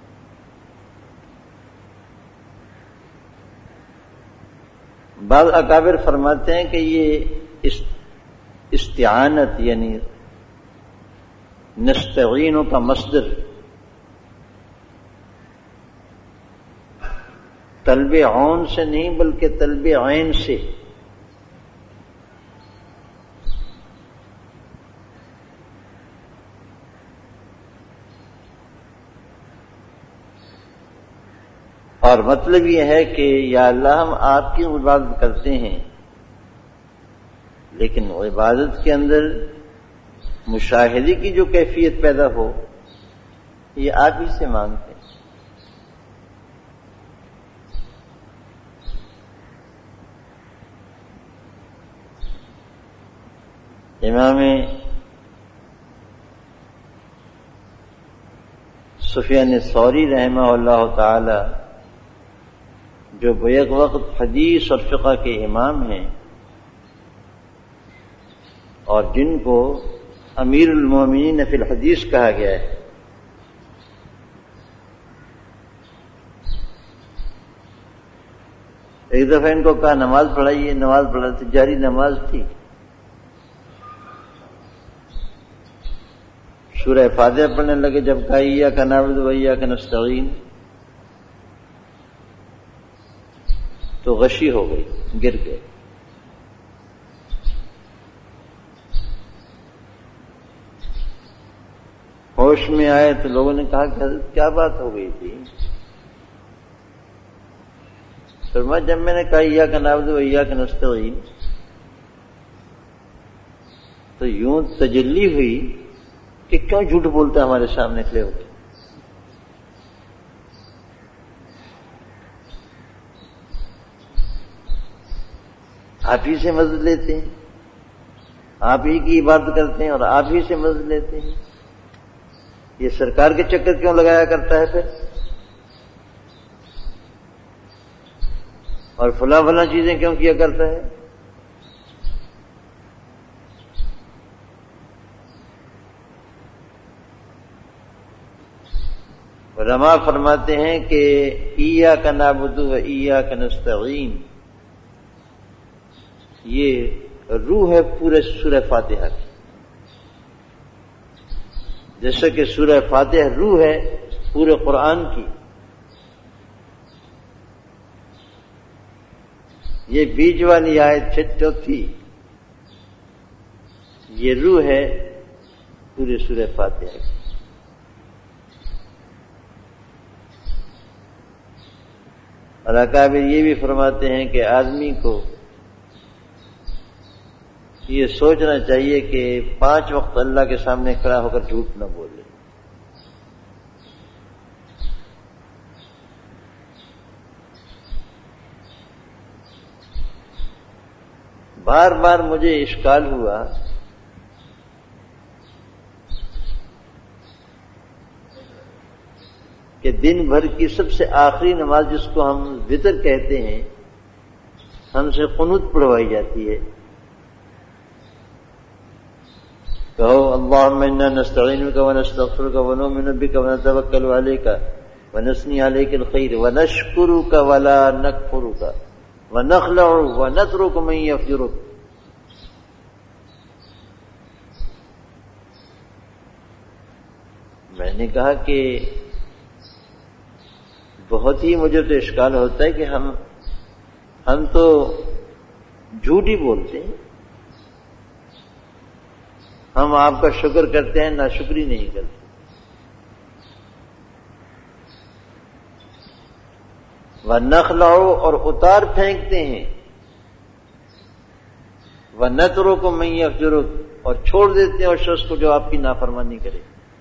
بعض اکابر فرماتے ہیں کہ یہ استعانت یعنی نستعین کا مصدر طلب عون سے نہیں بلکہ طلب عین سے، اور مطلب یہ ہے کہ یا اللہ ہم آپ کی عبادت کرتے ہیں، لیکن عبادت کے اندر مشاہدے کی جو کیفیت پیدا ہو یہ آپ ہی سے مانگتے ہیں۔ امام سفیان ثوری رحمہ اللہ تعالی جو بیک وقت حدیث اور فقہ کے امام ہیں اور جن کو امیر المومنین فی الحدیث کہا گیا ہے، ایک دفعہ ان کو کہا نماز پڑھائیے، نماز پڑھاتے جاری نماز تھی، سورہ فاتحہ پڑھنے لگے، جب کہا ایاک نعبد و ایاک نستعین تو غشی ہو گئی، گر گئے۔ ہوش میں آئے تو لوگوں نے کہا کہ حضرت کیا بات ہو گئی تھی؟ فرمایا جب میں نے کہا ایاک نعبد و ایاک نستعین تو یوں تجلی ہوئی کہ کیوں جھوٹ بولتا ہمارے سامنے کھڑے ہو کے۔ آپ ہی سے مدد لیتے ہیں، آپ ہی کی عبادت کرتے ہیں اور آپ ہی سے مدد لیتے ہیں، یہ سرکار کے چکر کیوں لگایا کرتا ہے پھر، اور فلاں فلاں چیزیں کیوں کیا کرتا ہے؟ علماء فرماتے ہیں کہ ایاک نعبد و ایاک نستعین یہ روح ہے پورے سورہ فاتحہ کی، جیسا کہ سورہ فاتحہ روح ہے پورے قرآن کی، یہ بیچ والی آیت چوتھی یہ روح ہے پورے سورہ فاتحہ کی۔ اور اکابر یہ بھی فرماتے ہیں کہ آدمی کو یہ سوچنا چاہیے کہ 5 وقت اللہ کے سامنے کھڑا ہو کر جھوٹ نہ بولے۔ بار بار مجھے اشکال ہوا کہ دن بھر کی سب سے آخری نماز جس کو ہم وتر کہتے ہیں، ہم سے قنوت پڑھوائی جاتی ہے۔ کہو اللہم انا نستعینک ونستغفرک ونؤمن بک ونتوکل علیک ونثنی علیک الخیر ونشکرک ولا نکفرک ونخلع ونترک من یفجرک۔ میں نے کہا کہ بہت ہی مجھے تو اشکال ہوتا ہے کہ ہم تو جھوٹ ہی بولتے ہیں، ہم آپ کا شکر کرتے ہیں، ناشکری نہیں کرتے۔ وَنَخْلَعُ اور اتار پھینکتے ہیں، وَنَتْرُكُ مَن يَفْجُرُكُ اور چھوڑ دیتے ہیں اس شخص کو جو آپ کی نافرمانی کرے۔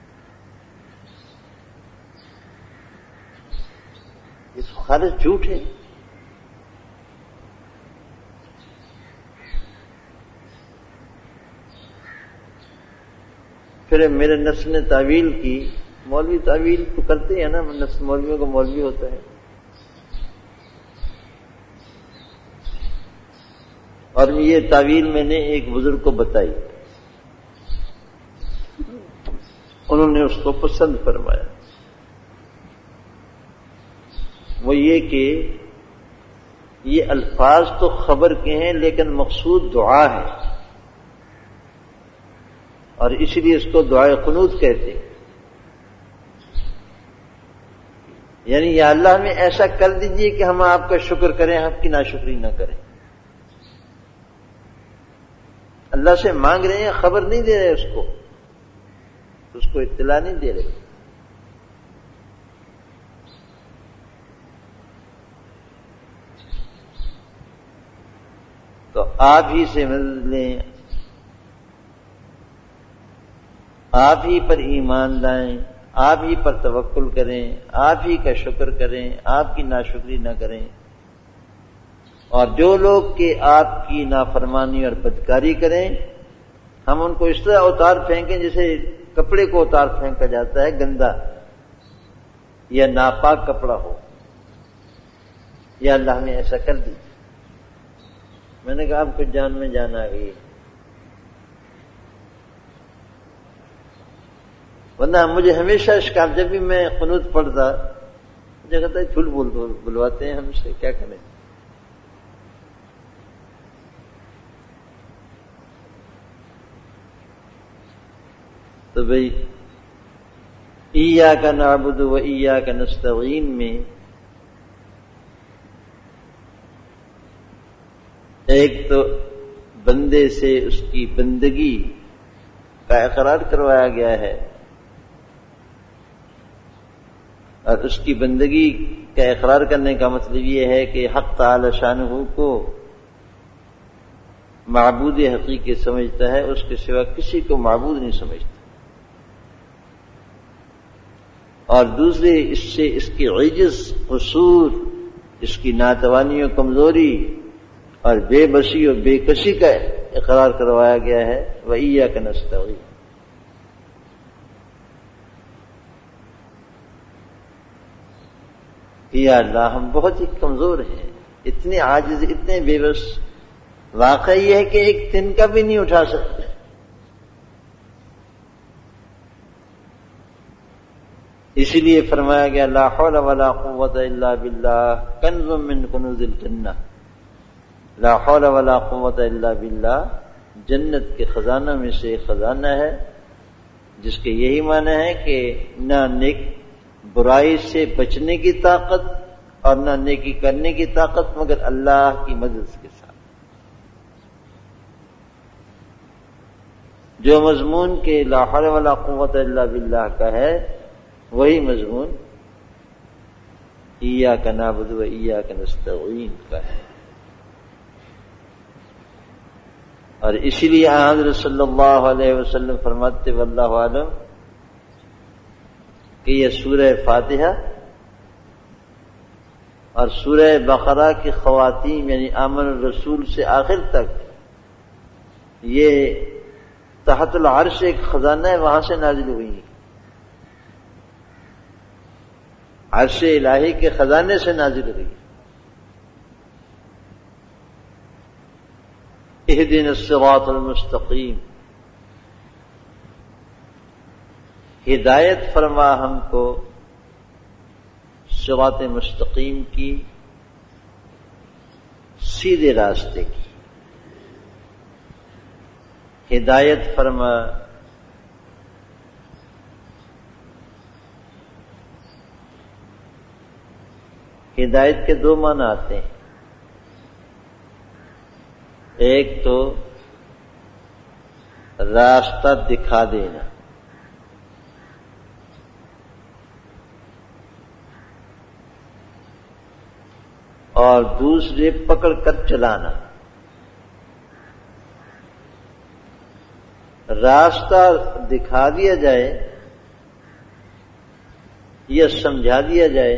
یہ تو خالص جھوٹ ہے۔ پھر میرے نفس نے تعویل کی، مولوی تعویل تو کرتے ہیں نا، نفس مولویوں کو مولوی ہوتا ہے، اور یہ تعویل میں نے ایک بزرگ کو بتائی، انہوں نے اس کو پسند فرمایا۔ وہ یہ کہ یہ الفاظ تو خبر کے ہیں لیکن مقصود دعا ہے، اور اس لیے اس کو دعائے قنوت کہتے ہیں۔ یعنی یا اللہ ہمیں ایسا کر دیجئے کہ ہم آپ کا شکر کریں، آپ کی ناشکری نہ کریں۔ اللہ سے مانگ رہے ہیں، خبر نہیں دے رہے اس کو اطلاع نہیں دے رہے۔ تو آپ ہی سے مدد لیں، آپ ہی پر ایمان لائیں، آپ ہی پر توکل کریں، آپ ہی کا شکر کریں، آپ کی ناشکری نہ کریں۔ اور جو لوگ کہ آپ کی نافرمانی اور بدکاری کریں، ہم ان کو اس طرح اتار پھینکیں جیسے کپڑے کو اتار پھینکا جاتا ہے گندا یا ناپاک کپڑا ہو۔ یا اللہ نے ایسا کر دی۔ میں نے کہا آپ کو جان میں جان آ گئی، ورنہ مجھے ہمیشہ اشکال، جب بھی میں قنوت پڑھتا مجھے کہتا ہے جھوٹ بلواتے ہیں ہم سے، کیا کریں۔ تو بھئی ایاک نعبد و ایاک نستعین میں ایک تو بندے سے اس کی بندگی کا اقرار کروایا گیا ہے، اور اس کی بندگی کا اقرار کرنے کا مطلب یہ ہے کہ حق تعالی شانہ کو معبود حقیقی سمجھتا ہے، اس کے سوا کسی کو معبود نہیں سمجھتا۔ اور دوسرے اس سے اس کی عجز، قصور، اس کی ناتوانی و کمزوری اور بے بسی و بے کسی کا اقرار کروایا گیا ہے۔ وَإِيَّاكَ نَسْتَعِينُ۔ یا اللہ ہم بہت ہی کمزور ہیں، اتنے عاجز، اتنے بے بس، واقعہ یہ ہے کہ ایک تنکا بھی نہیں اٹھا سکتے۔ اسی لیے فرمایا گیا لا حول ولا قوت الا باللہ کنز من کنوز الجنہ، لا حول ولا قوت الا باللہ جنت کے خزانہ میں سے خزانہ ہے، جس کے یہی معنی ہے کہ نہ نیک برائی سے بچنے کی طاقت اور نہ نیکی کرنے کی طاقت مگر اللہ کی مدد کے ساتھ. جو مضمون کے لا حول ولا قوت الا باللہ کا ہے وہی مضمون ایاک نعبد و ایاک نستعین کا ہے. اور اسی لیے حضرت صلی اللہ علیہ وسلم فرماتے واللہ عالم کہ یہ سورہ فاتحہ اور سورہ بقرہ کی خواتین یعنی آمن الرسول سے آخر تک یہ تحت العرش ایک خزانہ ہے، وہاں سے نازل ہوئی ہیں. عرش الہی کے خزانے سے نازل ہوئی. اہدنا الصراط المستقیم، ہدایت فرما ہم کو صراط مستقیم کی، سیدھے راستے کی. ہدایت فرما ہدایت کے دو معنی آتے ہیں. ایک تو راستہ دکھا دینا، اور دوسرے پکڑ کر چلانا. راستہ دکھا دیا جائے یا سمجھا دیا جائے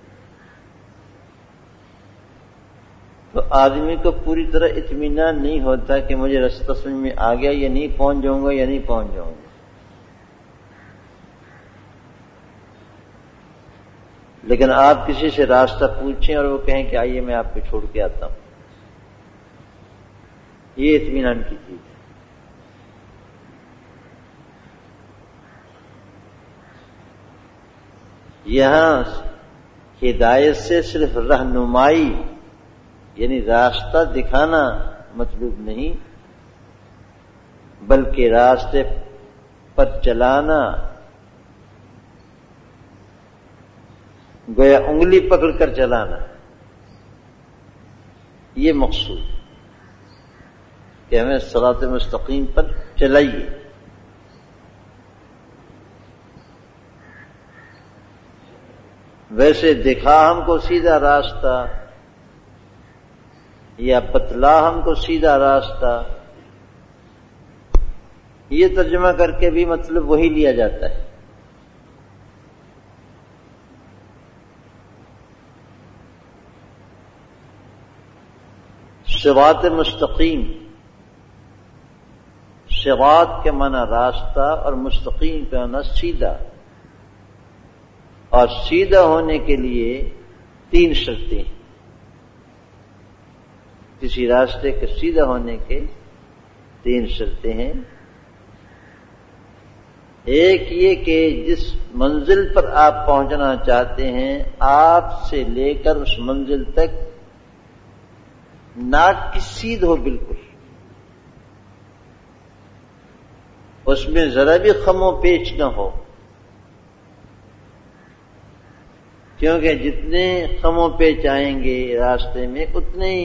تو آدمی کو پوری طرح اطمینان نہیں ہوتا کہ مجھے راستہ سمجھ میں آ گیا یا نہیں، پہنچ جاؤں گا یا نہیں پہنچ جاؤں گا. لیکن آپ کسی سے راستہ پوچھیں اور وہ کہیں کہ آئیے میں آپ کو چھوڑ کے آتا ہوں، یہ اطمینان کی چیز ہے. یہاں ہدایت سے صرف رہنمائی یعنی راستہ دکھانا مطلوب نہیں، بلکہ راستے پر چلانا، گویا انگلی پکڑ کر چلانا، یہ مقصود کہ ہمیں صراط مستقیم پر چلائیے. ویسے دکھا ہم کو سیدھا راستہ یا بتلا ہم کو سیدھا راستہ، یہ ترجمہ کر کے بھی مطلب وہی لیا جاتا ہے. صراط مستقیم، صراط کے معنی راستہ اور مستقیم کا معنی سیدھا. اور سیدھا ہونے کے لیے 3 شرطیں ہیں. کسی راستے کے سیدھا ہونے کے 3 شرطیں ہیں. ایک یہ کہ جس منزل پر آپ پہنچنا چاہتے ہیں آپ سے لے کر اس منزل تک ناک کی سیدھ ہو، بالکل اس میں ذرا بھی خم و پیچ نہ ہو، کیونکہ جتنے خم و پیچ آئیں گے راستے میں اتنے ہی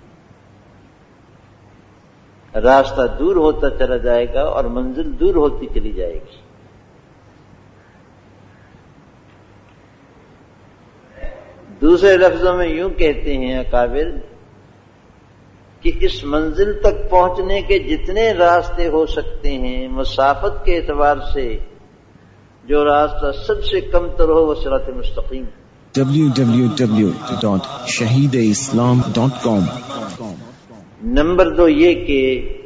راستہ دور ہوتا چلا جائے گا اور منزل دور ہوتی چلی جائے گی. دوسرے لفظوں میں یوں کہتے ہیں اکابر کہ اس منزل تک پہنچنے کے جتنے راستے ہو سکتے ہیں مسافت کے اعتبار سے جو راستہ سب سے کم تر ہو وہ صراط مستقیم. www.shahideislam.com. نمبر 2 یہ کہ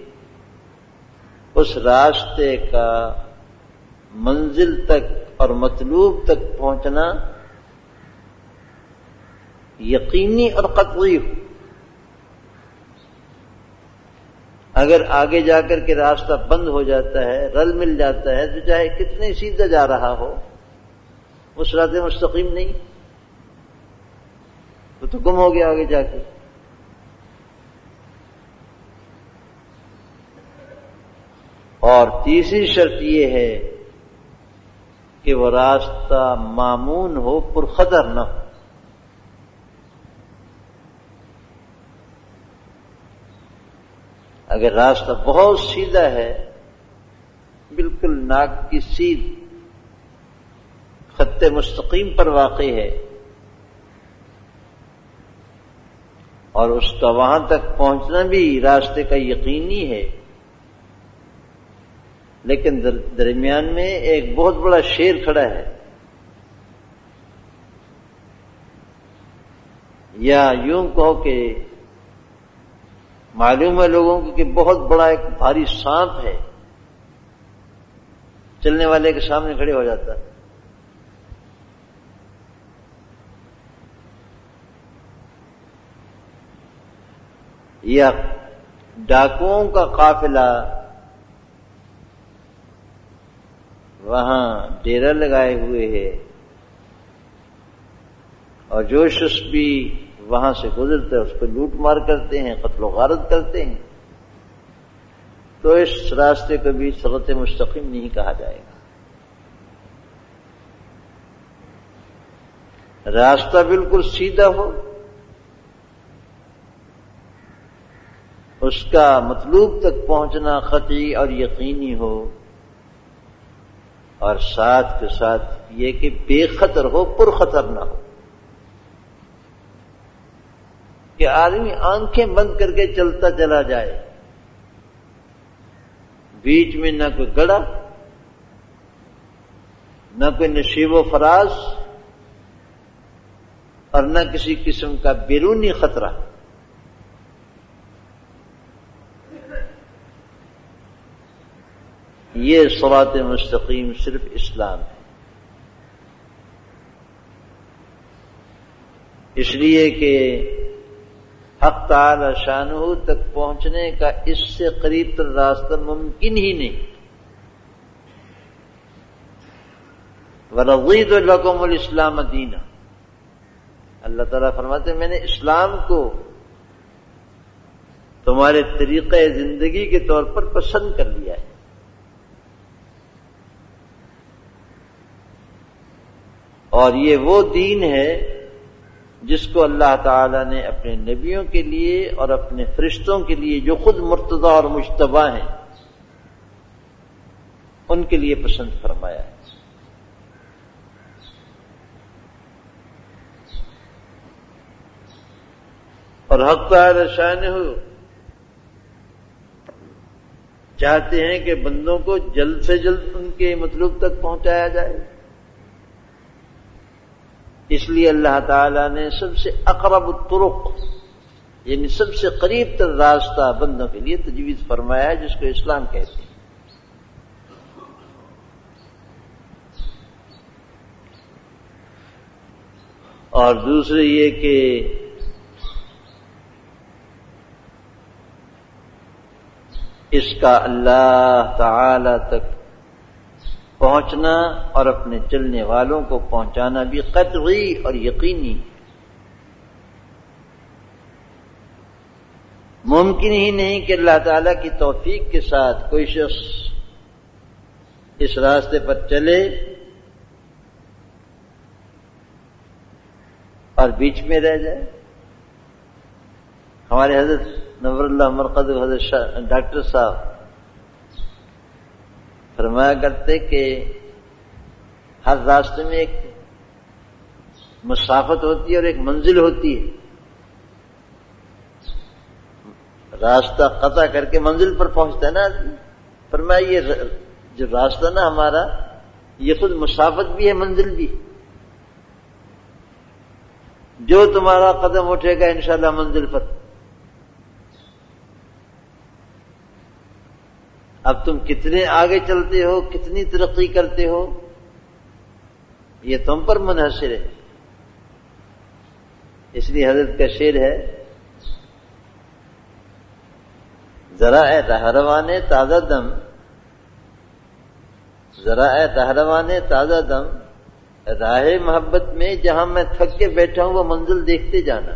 اس راستے کا منزل تک اور مطلوب تک پہنچنا یقینی اور قطعی ہو. اگر آگے جا کر کے راستہ بند ہو جاتا ہے، رل مل جاتا ہے، تو چاہے کتنے سیدھا جا رہا ہو وہ صراط مستقیم نہیں، وہ تو گم ہو گیا آگے جا کے. اور تیسری شرط یہ ہے کہ وہ راستہ مامون ہو، پرخطر نہ ہو۔ اگر راستہ بہت سیدھا ہے، بالکل ناک کی سیدھ خط مستقیم پر واقع ہے، اور اس کا وہاں تک پہنچنا بھی راستے کا یقینی ہے، لیکن درمیان میں ایک بہت بڑا شیر کھڑا ہے، یا یوں کہو کہ معلوم ہے لوگوں کو کہ بہت بڑا ایک بھاری سانپ ہے، چلنے والے کے سامنے کھڑے ہو جاتا ہے۔ یا ڈاکوؤں کا قافلہ وہاں ڈیرا لگائے ہوئے ہے، اور جو شخص بھی وہاں سے گزرتے ہیں اس پہ لوٹ مار کرتے ہیں، قتل و غارت کرتے ہیں، تو اس راستے کو بھی صراط مستقیم نہیں کہا جائے گا۔ راستہ بالکل سیدھا ہو، اس کا مطلوب تک پہنچنا قطعی اور یقینی ہو، اور ساتھ کے ساتھ یہ کہ بے خطر ہو، پرخطر نہ ہو، کہ آدمی آنکھیں بند کر کے چلتا چلا جائے، بیچ میں نہ کوئی گڑھا، نہ کوئی نشیب و فراز، اور نہ کسی قسم کا بیرونی خطرہ۔ یہ صراط مستقیم صرف اسلام ہے۔ اس لیے کہ حق تعالی شانہ تک پہنچنے کا اس سے قریب تر راستہ ممکن ہی نہیں۔ وَرَضِيتُ لَكُمُ الْإِسْلَامَ دِينًا، اللہ تعالیٰ فرماتے ہیں میں نے اسلام کو تمہارے طریقہ زندگی کے طور پر پسند کر لیا ہے۔ اور یہ وہ دین ہے جس کو اللہ تعالی نے اپنے نبیوں کے لیے اور اپنے فرشتوں کے لیے جو خود مرتضی اور مجتبی ہیں ان کے لیے پسند فرمایا ہے۔ اور حق تعالی شانہ چاہتے ہیں کہ بندوں کو جلد سے جلد ان کے مطلوب تک پہنچایا جائے، اس لیے اللہ تعالیٰ نے سب سے اقرب الطرق یعنی سب سے قریب تر راستہ بندوں کے لیے تجویز فرمایا ہے، جس کو اسلام کہتے ہیں۔ اور دوسرے یہ کہ اس کا اللہ تعالی تک پہنچنا اور اپنے چلنے والوں کو پہنچانا بھی قطعی اور یقینی، ممکن ہی نہیں کہ اللہ تعالیٰ کی توفیق کے ساتھ کوئی شخص اس راستے پر چلے اور بیچ میں رہ جائے۔ ہمارے حضرت نور اللہ مرقد حضرت ڈاکٹر صاحب فرمایا کرتے کہ ہر راستے میں ایک مسافت ہوتی ہے اور ایک منزل ہوتی ہے۔ راستہ قطع کر کے منزل پر پہنچتا ہے نا آدمی، فرمایا یہ جو راستہ نا ہمارا یہ خود مسافت بھی ہے، منزل بھی۔ جو تمہارا قدم اٹھے گا انشاءاللہ منزل پر۔ اب تم کتنے آگے چلتے ہو، کتنی ترقی کرتے ہو، یہ تم پر منحصر ہے۔ اس لیے حضرت کا شعر ہے، ذرا اے رہروانے تازہ دم، ذرا اے رہروانے تازہ دم، راہ محبت میں جہاں میں تھک کے بیٹھا ہوں وہ منزل دیکھتے جانا۔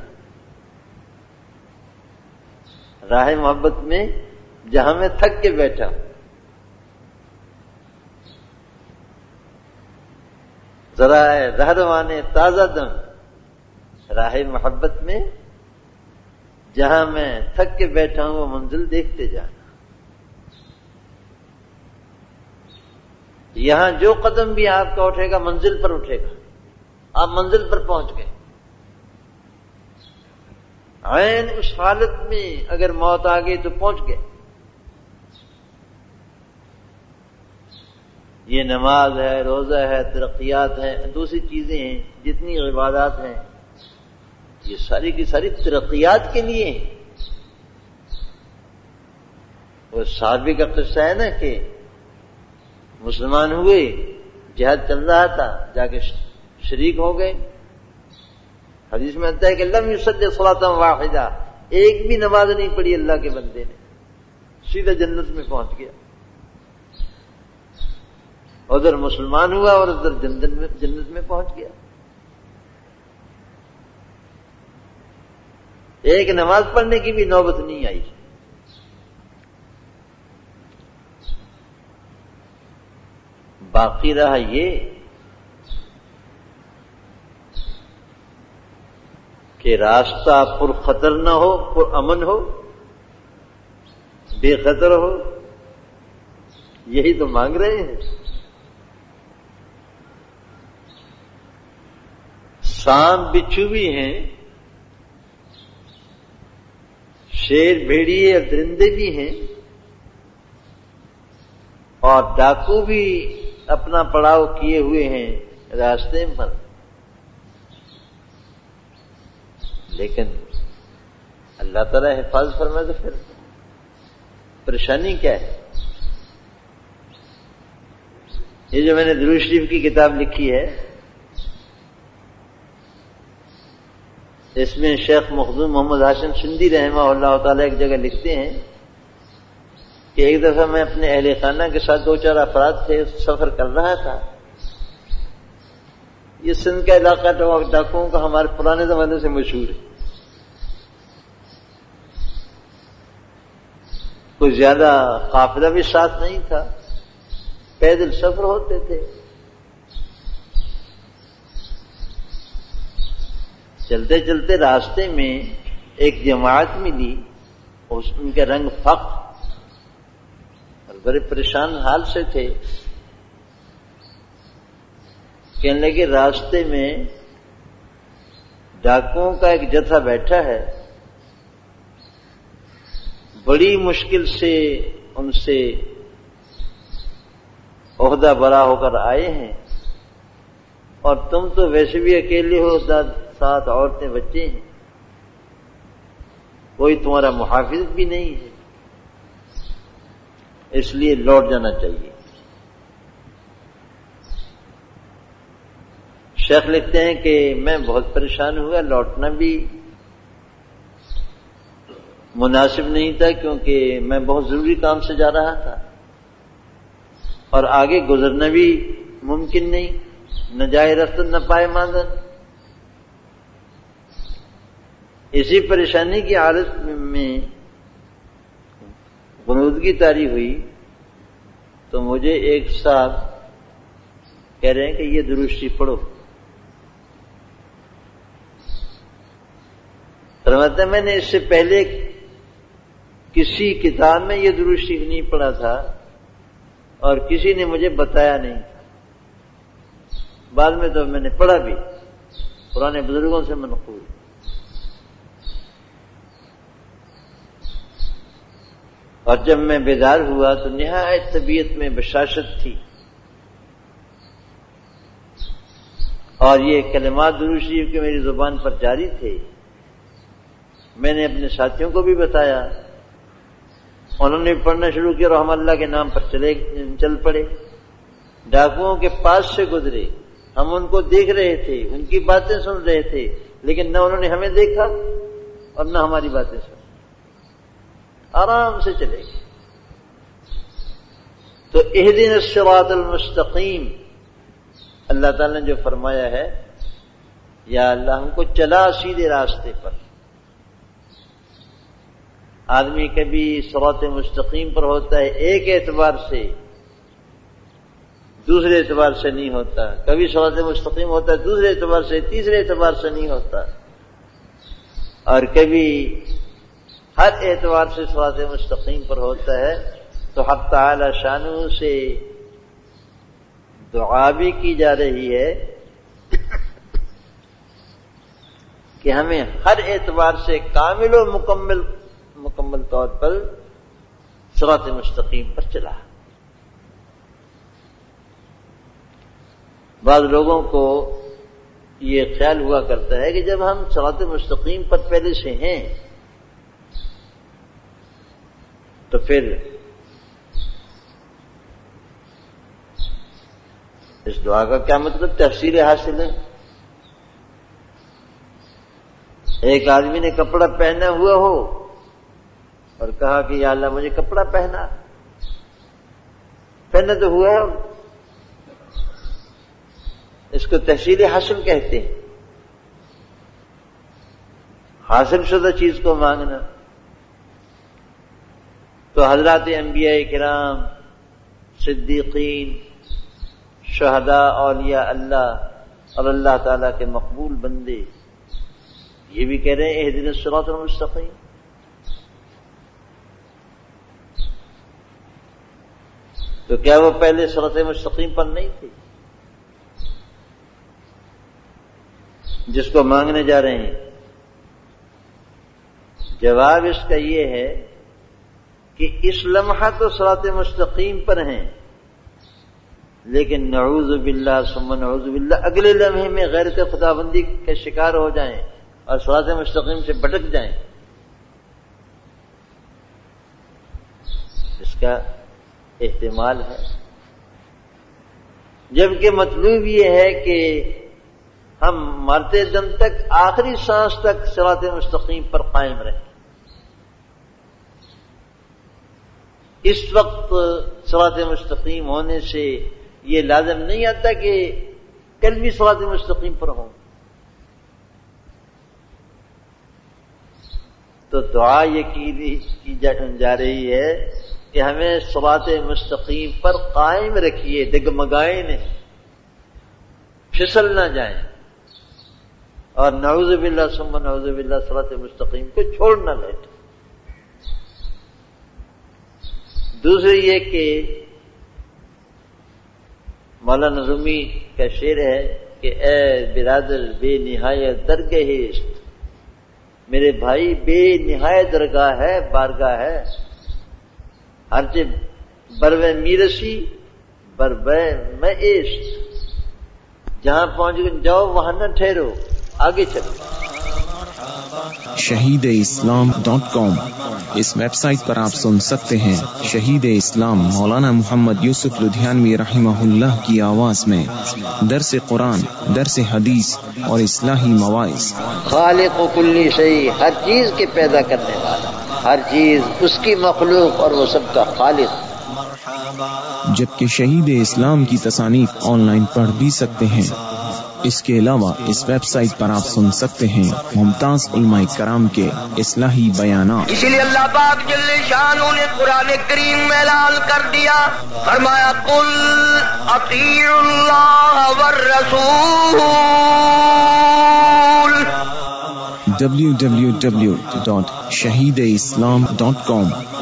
راہ محبت میں جہاں میں تھک کے بیٹھا ہوں، ذرائع رہروان تازہ دم راہ محبت میں جہاں میں تھک کے بیٹھا ہوں وہ منزل دیکھتے جانا. یہاں جو قدم بھی آپ کا اٹھے گا منزل پر اٹھے گا، آپ منزل پر پہنچ گئے. عین اس حالت میں اگر موت آ گئی تو پہنچ گئے. یہ نماز ہے، روزہ ہے، ترقیات ہیں، دوسری چیزیں ہیں، جتنی عبادات ہیں، یہ ساری کی ساری ترقیات کے لیے ہیں. وہ صحابی کا قصہ ہے نا کہ مسلمان ہوئے، جہاد چل رہا تھا، جا کے شریک ہو گئے. حدیث میں آتا ہے کہ لم یصلی صلاۃ واحدہ، ایک بھی نماز نہیں پڑھی اللہ کے بندے نے، سیدھا جنت میں پہنچ گیا. ادھر مسلمان ہوا اور ادھر جنت میں پہنچ گیا. ایک نماز پڑھنے کی بھی نوبت نہیں آئی. باقی رہا یہ کہ راستہ پر خطر نہ ہو، پر امن ہو، بے خطر ہو. یہی تو مانگ رہے ہیں. سانپ بچھو بھی ہیں، شیر بھیڑیے اور درندے بھی ہیں، اور ڈاکو بھی اپنا پڑاؤ کیے ہوئے ہیں راستے پر. لیکن اللہ تعالیٰ حفاظت فرمائے تو پھر پریشانی کیا ہے؟ یہ جو میں نے درود شریف کی کتاب لکھی ہے، اس میں شیخ مخدوم محمد ہاشم سندھی رحمہ اللہ تعالیٰ ایک جگہ لکھتے ہیں کہ ایک دفعہ میں اپنے اہل خانہ کے ساتھ 2-4 افراد تھے، سفر کر رہا تھا. یہ سندھ کا علاقہ ڈاکوؤں کا ہمارے پرانے زمانے سے مشہور ہے. کوئی زیادہ قافلہ بھی ساتھ نہیں تھا، پیدل سفر ہوتے تھے. چلتے چلتے راستے میں ایک جماعت ملی، ان کے رنگ فق اور بڑے پریشان حال سے تھے. کہنے لگے راستے میں ڈاکوؤں کا ایک جتھا بیٹھا ہے، بڑی مشکل سے ان سے عہدہ برا ہو کر آئے ہیں، اور تم تو ویسے بھی اکیلے ہو، 7 عورتیں بچے ہیں، کوئی تمہارا محافظ بھی نہیں ہے، اس لیے لوٹ جانا چاہیے. شیخ لکھتے ہیں کہ میں بہت پریشان ہوا، لوٹنا بھی مناسب نہیں تھا کیونکہ میں بہت ضروری کام سے جا رہا تھا اور آگے گزرنا بھی ممکن نہیں، نہ جائے رفتن نہ پائے ماندن. اسی پریشانی کی حالت میں غنودگی طاری ہوئی تو مجھے ایک صاحب کہہ رہے ہیں کہ یہ درود شریف پڑھو. فرماتے ہیں میں نے اس سے پہلے کسی کتاب میں یہ درود شریف نہیں پڑھا تھا اور کسی نے مجھے بتایا نہیں. بعد میں تو میں نے پڑھا بھی، پرانے بزرگوں سے منقول. اور جب میں بیدار ہوا تو نہایت طبیعت میں بشاشت تھی، اور یہ کلمات درود شریف کے میری زبان پر جاری تھے. میں نے اپنے ساتھیوں کو بھی بتایا، انہوں نے پڑھنا شروع کیا اور ہم اللہ کے نام پر چل پڑے. ڈاکوؤں کے پاس سے گزرے، ہم ان کو دیکھ رہے تھے، ان کی باتیں سن رہے تھے، لیکن نہ انہوں نے ہمیں دیکھا اور نہ ہماری باتیں سنی. آرام سے چلے گئے. تو اہدنا الصراط المستقیم، اللہ تعالیٰ نے جو فرمایا ہے، یا اللہ ہم کو چلا سیدھے راستے پر. آدمی کبھی صراط مستقیم پر ہوتا ہے ایک اعتبار سے دوسرے اعتبار سے نہیں ہوتا، کبھی صراط مستقیم ہوتا ہے دوسرے اعتبار سے، تیسرے اعتبار سے نہیں ہوتا، اور کبھی ہر اعتبار سے صراط مستقیم پر ہوتا ہے. تو حق تعالی شانہ سے دعا بھی کی جا رہی ہے کہ ہمیں ہر اعتبار سے کامل و مکمل طور پر صراط مستقیم پر چلا. بعض لوگوں کو یہ خیال ہوا کرتا ہے کہ جب ہم صراط مستقیم پر پہلے سے ہیں تو پھر اس دعا کا کیا مطلب تحصیل حاصل ہے. ایک آدمی نے کپڑا پہنا ہوا ہو اور کہا کہ یا اللہ مجھے کپڑا پہنا تو ہوا ہے، اس کو تحصیل حاصل کہتے ہیں، حاصل شدہ چیز کو مانگنا. تو حضرات انبیاء کرام، صدیقین، شہداء، اولیاء اللہ اور اللہ تعالیٰ کے مقبول بندے یہ بھی کہہ رہے ہیں اہدنا الصراط المستقیم. تو کیا وہ پہلے صراط مستقیم پر نہیں تھے جس کو مانگنے جا رہے ہیں؟ جواب اس کا یہ ہے کہ اس لمحہ تو صراط مستقیم پر ہیں، لیکن نعوذ باللہ ثم نعوذ باللہ اگلے لمحے میں غیرت خداوندی کے شکار ہو جائیں اور صراط مستقیم سے بھٹک جائیں. اس کا احتمال ہے، جبکہ مطلوب یہ ہے کہ ہم مرتے دم تک آخری سانس تک صراط مستقیم پر قائم رہیں. اس وقت صراط مستقیم ہونے سے یہ لازم نہیں آتا کہ کل بھی صراط مستقیم پر ہوں. تو دعا یہ کی جا رہی ہے کہ ہمیں صراط مستقیم پر قائم رکھیے، ڈگمگائیں نہیں، پھسل نہ جائیں، اور نعوذ باللہ ثم نعوذ باللہ صراط مستقیم کو چھوڑ نہ بیٹھے. دوسری یہ کہ مولانا رومی کا شعر ہے کہ اے برادر بے نہایت درگاہ عشق، میرے بھائی بے نہایت درگاہ ہے، بارگاہ ہے، ہرچہ بروے میرسی بربے میں عشق، جہاں پہنچ جاؤ وہاں نہ ٹھہرو، آگے چلو. shahideislam.com اس ویب سائٹ پر آپ سن سکتے ہیں شہید اسلام مولانا محمد یوسف لدھیانوی رحمہ اللہ کی آواز میں درس قرآن، درس حدیث اور اصلاحی مواعظ. خالق و کلی شیء، ہر چیز کے پیدا کرنے والا، ہر چیز اس کی مخلوق اور وہ سب کا خالق. جبکہ شہید اسلام کی تصانیف آن لائن پڑھ بھی سکتے ہیں. اس کے علاوہ اس ویب سائٹ پر آپ سن سکتے ہیں ممتاز علماء کرام کے اصلاحی بیانات. اسی لیے اللہ پاک جل شانہ نے قرآن کریم میں اعلان کر دیا، فرمایا قل اطیعوا اللہ والرسول. www.shahideislam.com